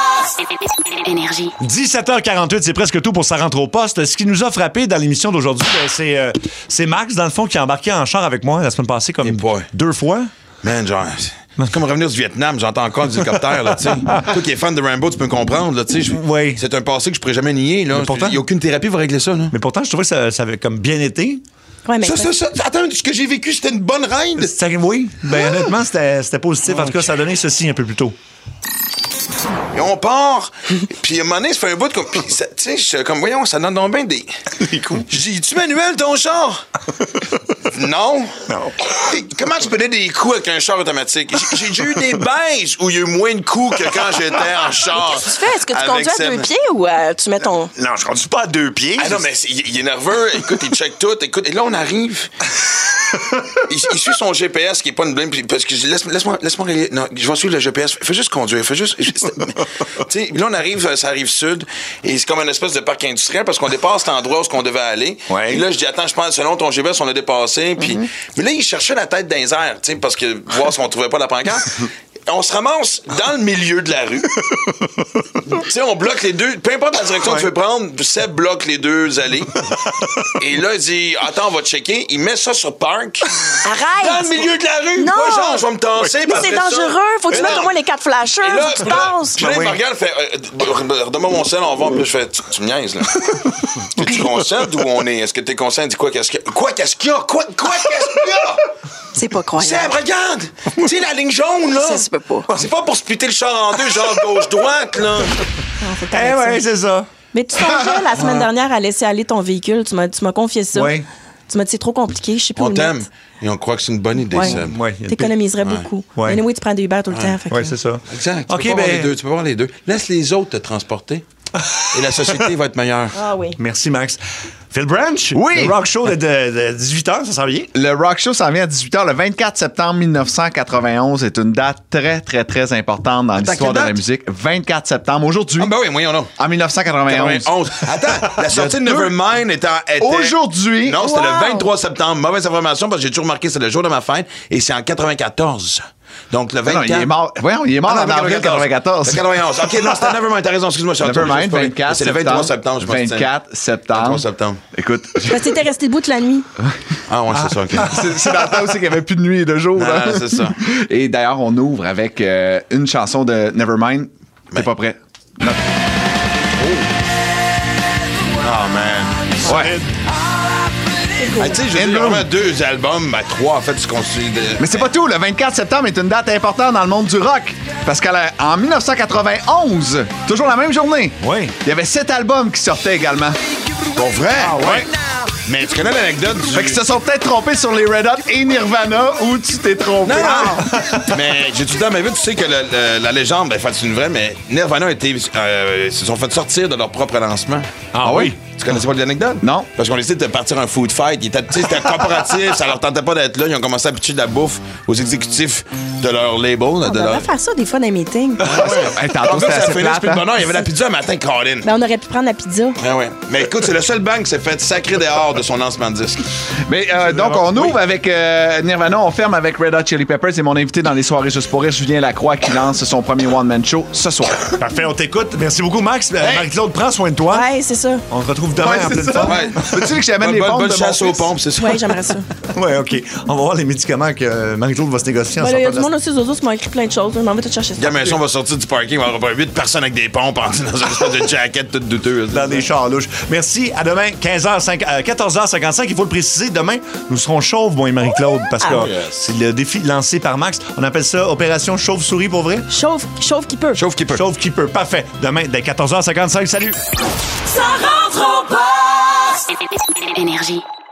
Énergie. dix-sept heures quarante-huit, c'est presque tout pour Ça rentre au poste. Ce qui nous a frappé dans l'émission d'aujourd'hui, ben, c'est, euh, c'est Max, dans le fond, qui a embarqué en char avec moi la semaine passée comme deux fois. Man, genre, c'est comme revenir du Vietnam, j'entends encore des hélicoptères, là, tu sais. Toi qui es fan de Rambo, tu peux me comprendre, là, tu sais. je- Oui. C'est un passé que je pourrais jamais nier, là. Mais pourtant- Il n'y a aucune thérapie qui va régler ça, là. Mais pourtant, je trouvais que ça, ça avait comme bien été. Ouais, mais Ça, ça, ça, attends, ce que j'ai vécu, c'était une bonne ride. C'était- oui, ben honnêtement, c'était, c'était positif. En tout cas, ça a donné ceci un peu plus tôt. Et on part, puis à un moment donné, ça fait un bout de... Puis, ça- tu sais, je suis comme, voyons, ça donne donc bien des... Des coups. Je dis, tu manuel, ton char? Non. Non. Comment tu prenais des coups avec un char automatique? J'ai- J'ai déjà eu des beiges où il y a eu moins de coups que quand j'étais en char. Qu'est-ce que tu fais? Est-ce que tu avec conduis à Seb. deux pieds ou euh, tu mets ton. Non, je conduis pas à deux pieds. Ah non, mais c'est- il, il est nerveux. Écoute, il check tout. Écoute, et là, on arrive. il, il suit son G P S qui est pas une blinde. puis- Parce que je dis, laisse, laisse-moi, laisse-moi régler. Non, je vais suivre le G P S. Fais juste conduire. Fais juste. Tu sais, là, on arrive, ça arrive sud. Et c'est comme une espèce de parc industriel parce qu'on dépasse l'endroit où on devait aller. Ouais. Et là, je dis, attends, je pense, selon ton G P S, on a dépassé. Puis, mais là, il cherchait la tête dans les airs, tu sais, parce que voir si on trouvait pas la pancarte. On se ramasse dans le milieu de la rue. Tu sais, on bloque les deux. Peu importe la direction que tu veux prendre, Seb bloque les deux allées. Et là, il dit, attends, on va checker. Il met ça sur park. Arrête! Dans le milieu de la rue. Non! Pas genre, je vais me tasser. Mais puis c'est après ça- dangereux. Faut que tu Mais mettes non. au moins les quatre flashers. Et là, Faut que tu puis là, passes. puis là, il me regarde, fait, euh, redonne-moi mon sel, on va voir. Puis là, je fais, tu, tu me niaises, là. Es-tu conscient d'où on est? Est-ce que t'es conscient? Dis quoi, qu'est-ce qu'il y a? Quoi, qu'est-ce qu'il y a? Quoi, quoi, qu'est-ce qu'il y a? C'est pas croyable. Seb, regarde! Tu sais, la ligne jaune, là. Ça se peut pas. C'est pas pour splitter le char en deux, genre gauche-droite, là. Non, faut Eh t'arrêter ouais, ça. c'est ça. Mais tu songeais la semaine dernière à laisser aller ton véhicule. Tu m'as, tu m'as confié ça. Oui. Tu m'as dit c'est trop compliqué. Je sais plus où On le t'aime. mettre. Et on croit que c'est une bonne idée, Ouais. Seb. Ouais, il y a une T'économiserais Ouais. beaucoup. Ouais. Mais oui, tu prends des Uber tout le temps. fait que- Oui, c'est ça. Exact. Tu OK, peux pas ben- voir les deux. Tu peux voir les deux. Laisse les autres te transporter. Et la société va être meilleure. Ah oui. Merci, Max. Phil Branch? Oui. Le rock show de, de, de dix-huit heures, ça s'en vient? Le Rock Show s'en vient à dix-huit heures. Le vingt-quatre septembre mille neuf cent quatre-vingt-onze est une date très, très, très importante dans Attends, l'histoire de quelle la date? musique. vingt-quatre septembre, aujourd'hui, Ah, ben oui, voyons donc. en mille neuf cent quatre-vingt-onze. quatre-vingt-onze. Attends, la sortie de deux- Nevermind était, était- Aujourd'hui. Non, c'était Wow. le vingt-trois septembre. Mauvaise information parce que j'ai toujours marqué c'est le jour de ma fête et c'est en quatre-vingt-quatorze. Donc le Non, vingt-quatre. non, il est mort. Voyons, il est mort Ah, en non, avril quatre-vingt-quatorze. quatre-vingt-onze. OK, non, c'était Nevermind. T'as raison, excuse-moi. je suis Nevermind, je suis pas- vingt-quatre C'est le vingt-trois septembre, je pense. vingt-quatre septembre. vingt-trois septembre. Écoute, Parce que t'étais resté debout toute la nuit. Ah, ouais, c'est ça, OK. c'est c'est dans le temps aussi qu'il n'y avait plus de nuit et de jour. Non, là. non, c'est ça. Et d'ailleurs, on ouvre avec euh, une chanson de Nevermind. T'es Ben. pas prêt? Non. solide. Ah, tu sais, j'ai vraiment deux albums, ben trois en fait, ce qu'on suit. De... Mais c'est pas tout. Le vingt-quatre septembre est une date importante dans le monde du rock. Parce qu'en dix-neuf cent quatre-vingt-onze, toujours la même journée, oui. il y avait sept albums qui sortaient également. Pour vrai? Ah ouais. Mais tu connais l'anecdote du... Fait qu'ils se sont peut-être trompés sur les Red Hot et Nirvana ou tu t'es trompé. Non, non. Mais j'ai tout le temps, mais vu, tu sais que le, le, la légende, ben, c'est une vraie, mais Nirvana a été, euh, se sont fait sortir de leur propre lancement. Ah oui? Tu connaissais pas l'anecdote? Non. Parce qu'on essayait de partir un food fight. C'était corporatif, ça leur tentait pas d'être là. Ils ont commencé à pitcher de la bouffe aux exécutifs de leur label. On de devrait leur... faire ça des fois dans les meetings. Ah ouais. Hey, tantôt, c'était assez plate, hein? Bonheur, il y avait la pizza un matin, Colin. Ben, on aurait pu prendre la pizza. Ah ouais. Mais écoute, c'est le seul band qui s'est fait sacrer dehors de son lancement de disque. Mais euh, donc, on ouvre oui. avec euh, Nirvana, on ferme avec Red Hot Chili Peppers et mon invité dans les soirées Juste pour rire, Julien Lacroix, qui lance son premier one-man show ce soir. Parfait, on t'écoute. Merci beaucoup, Max. Hey. Marie-Claude, prends soin de toi. Ouais, c'est ça. On se retrouve demain ouais, en pleine forme. Ouais. Veux-tu que j'amène les pompes? Bonne de chasse mon aux pompes, c'est ça? Oui, j'aimerais ça. Oui, OK. On va voir les médicaments que Marie-Claude va se négocier en ben, sortant. Il y a de du la... monde aussi, Zozo, qui m'a écrit plein de choses. Je m'en vais te chercher ça. Regarde, mais on va sortir du parking, on va avoir huit personnes avec des pompes dans une espèce de jacket toute douteuse. Dans des chars louches. Merci. À demain, quinze heures cinq, euh, quatorze heures cinquante-cinq. Il faut le préciser. Demain, nous serons chauves, moi et Marie-Claude, parce que ah, yes. c'est le défi lancé par Max. On appelle ça Opération Chauve-souris, pour vrai? Chauve, chauve qui peut. Chauve qui peut. Chauve qui peut. Parfait. Demain, dès quatorze heures cinquante-cinq. Salut! Ça rentre au poste! Énergie.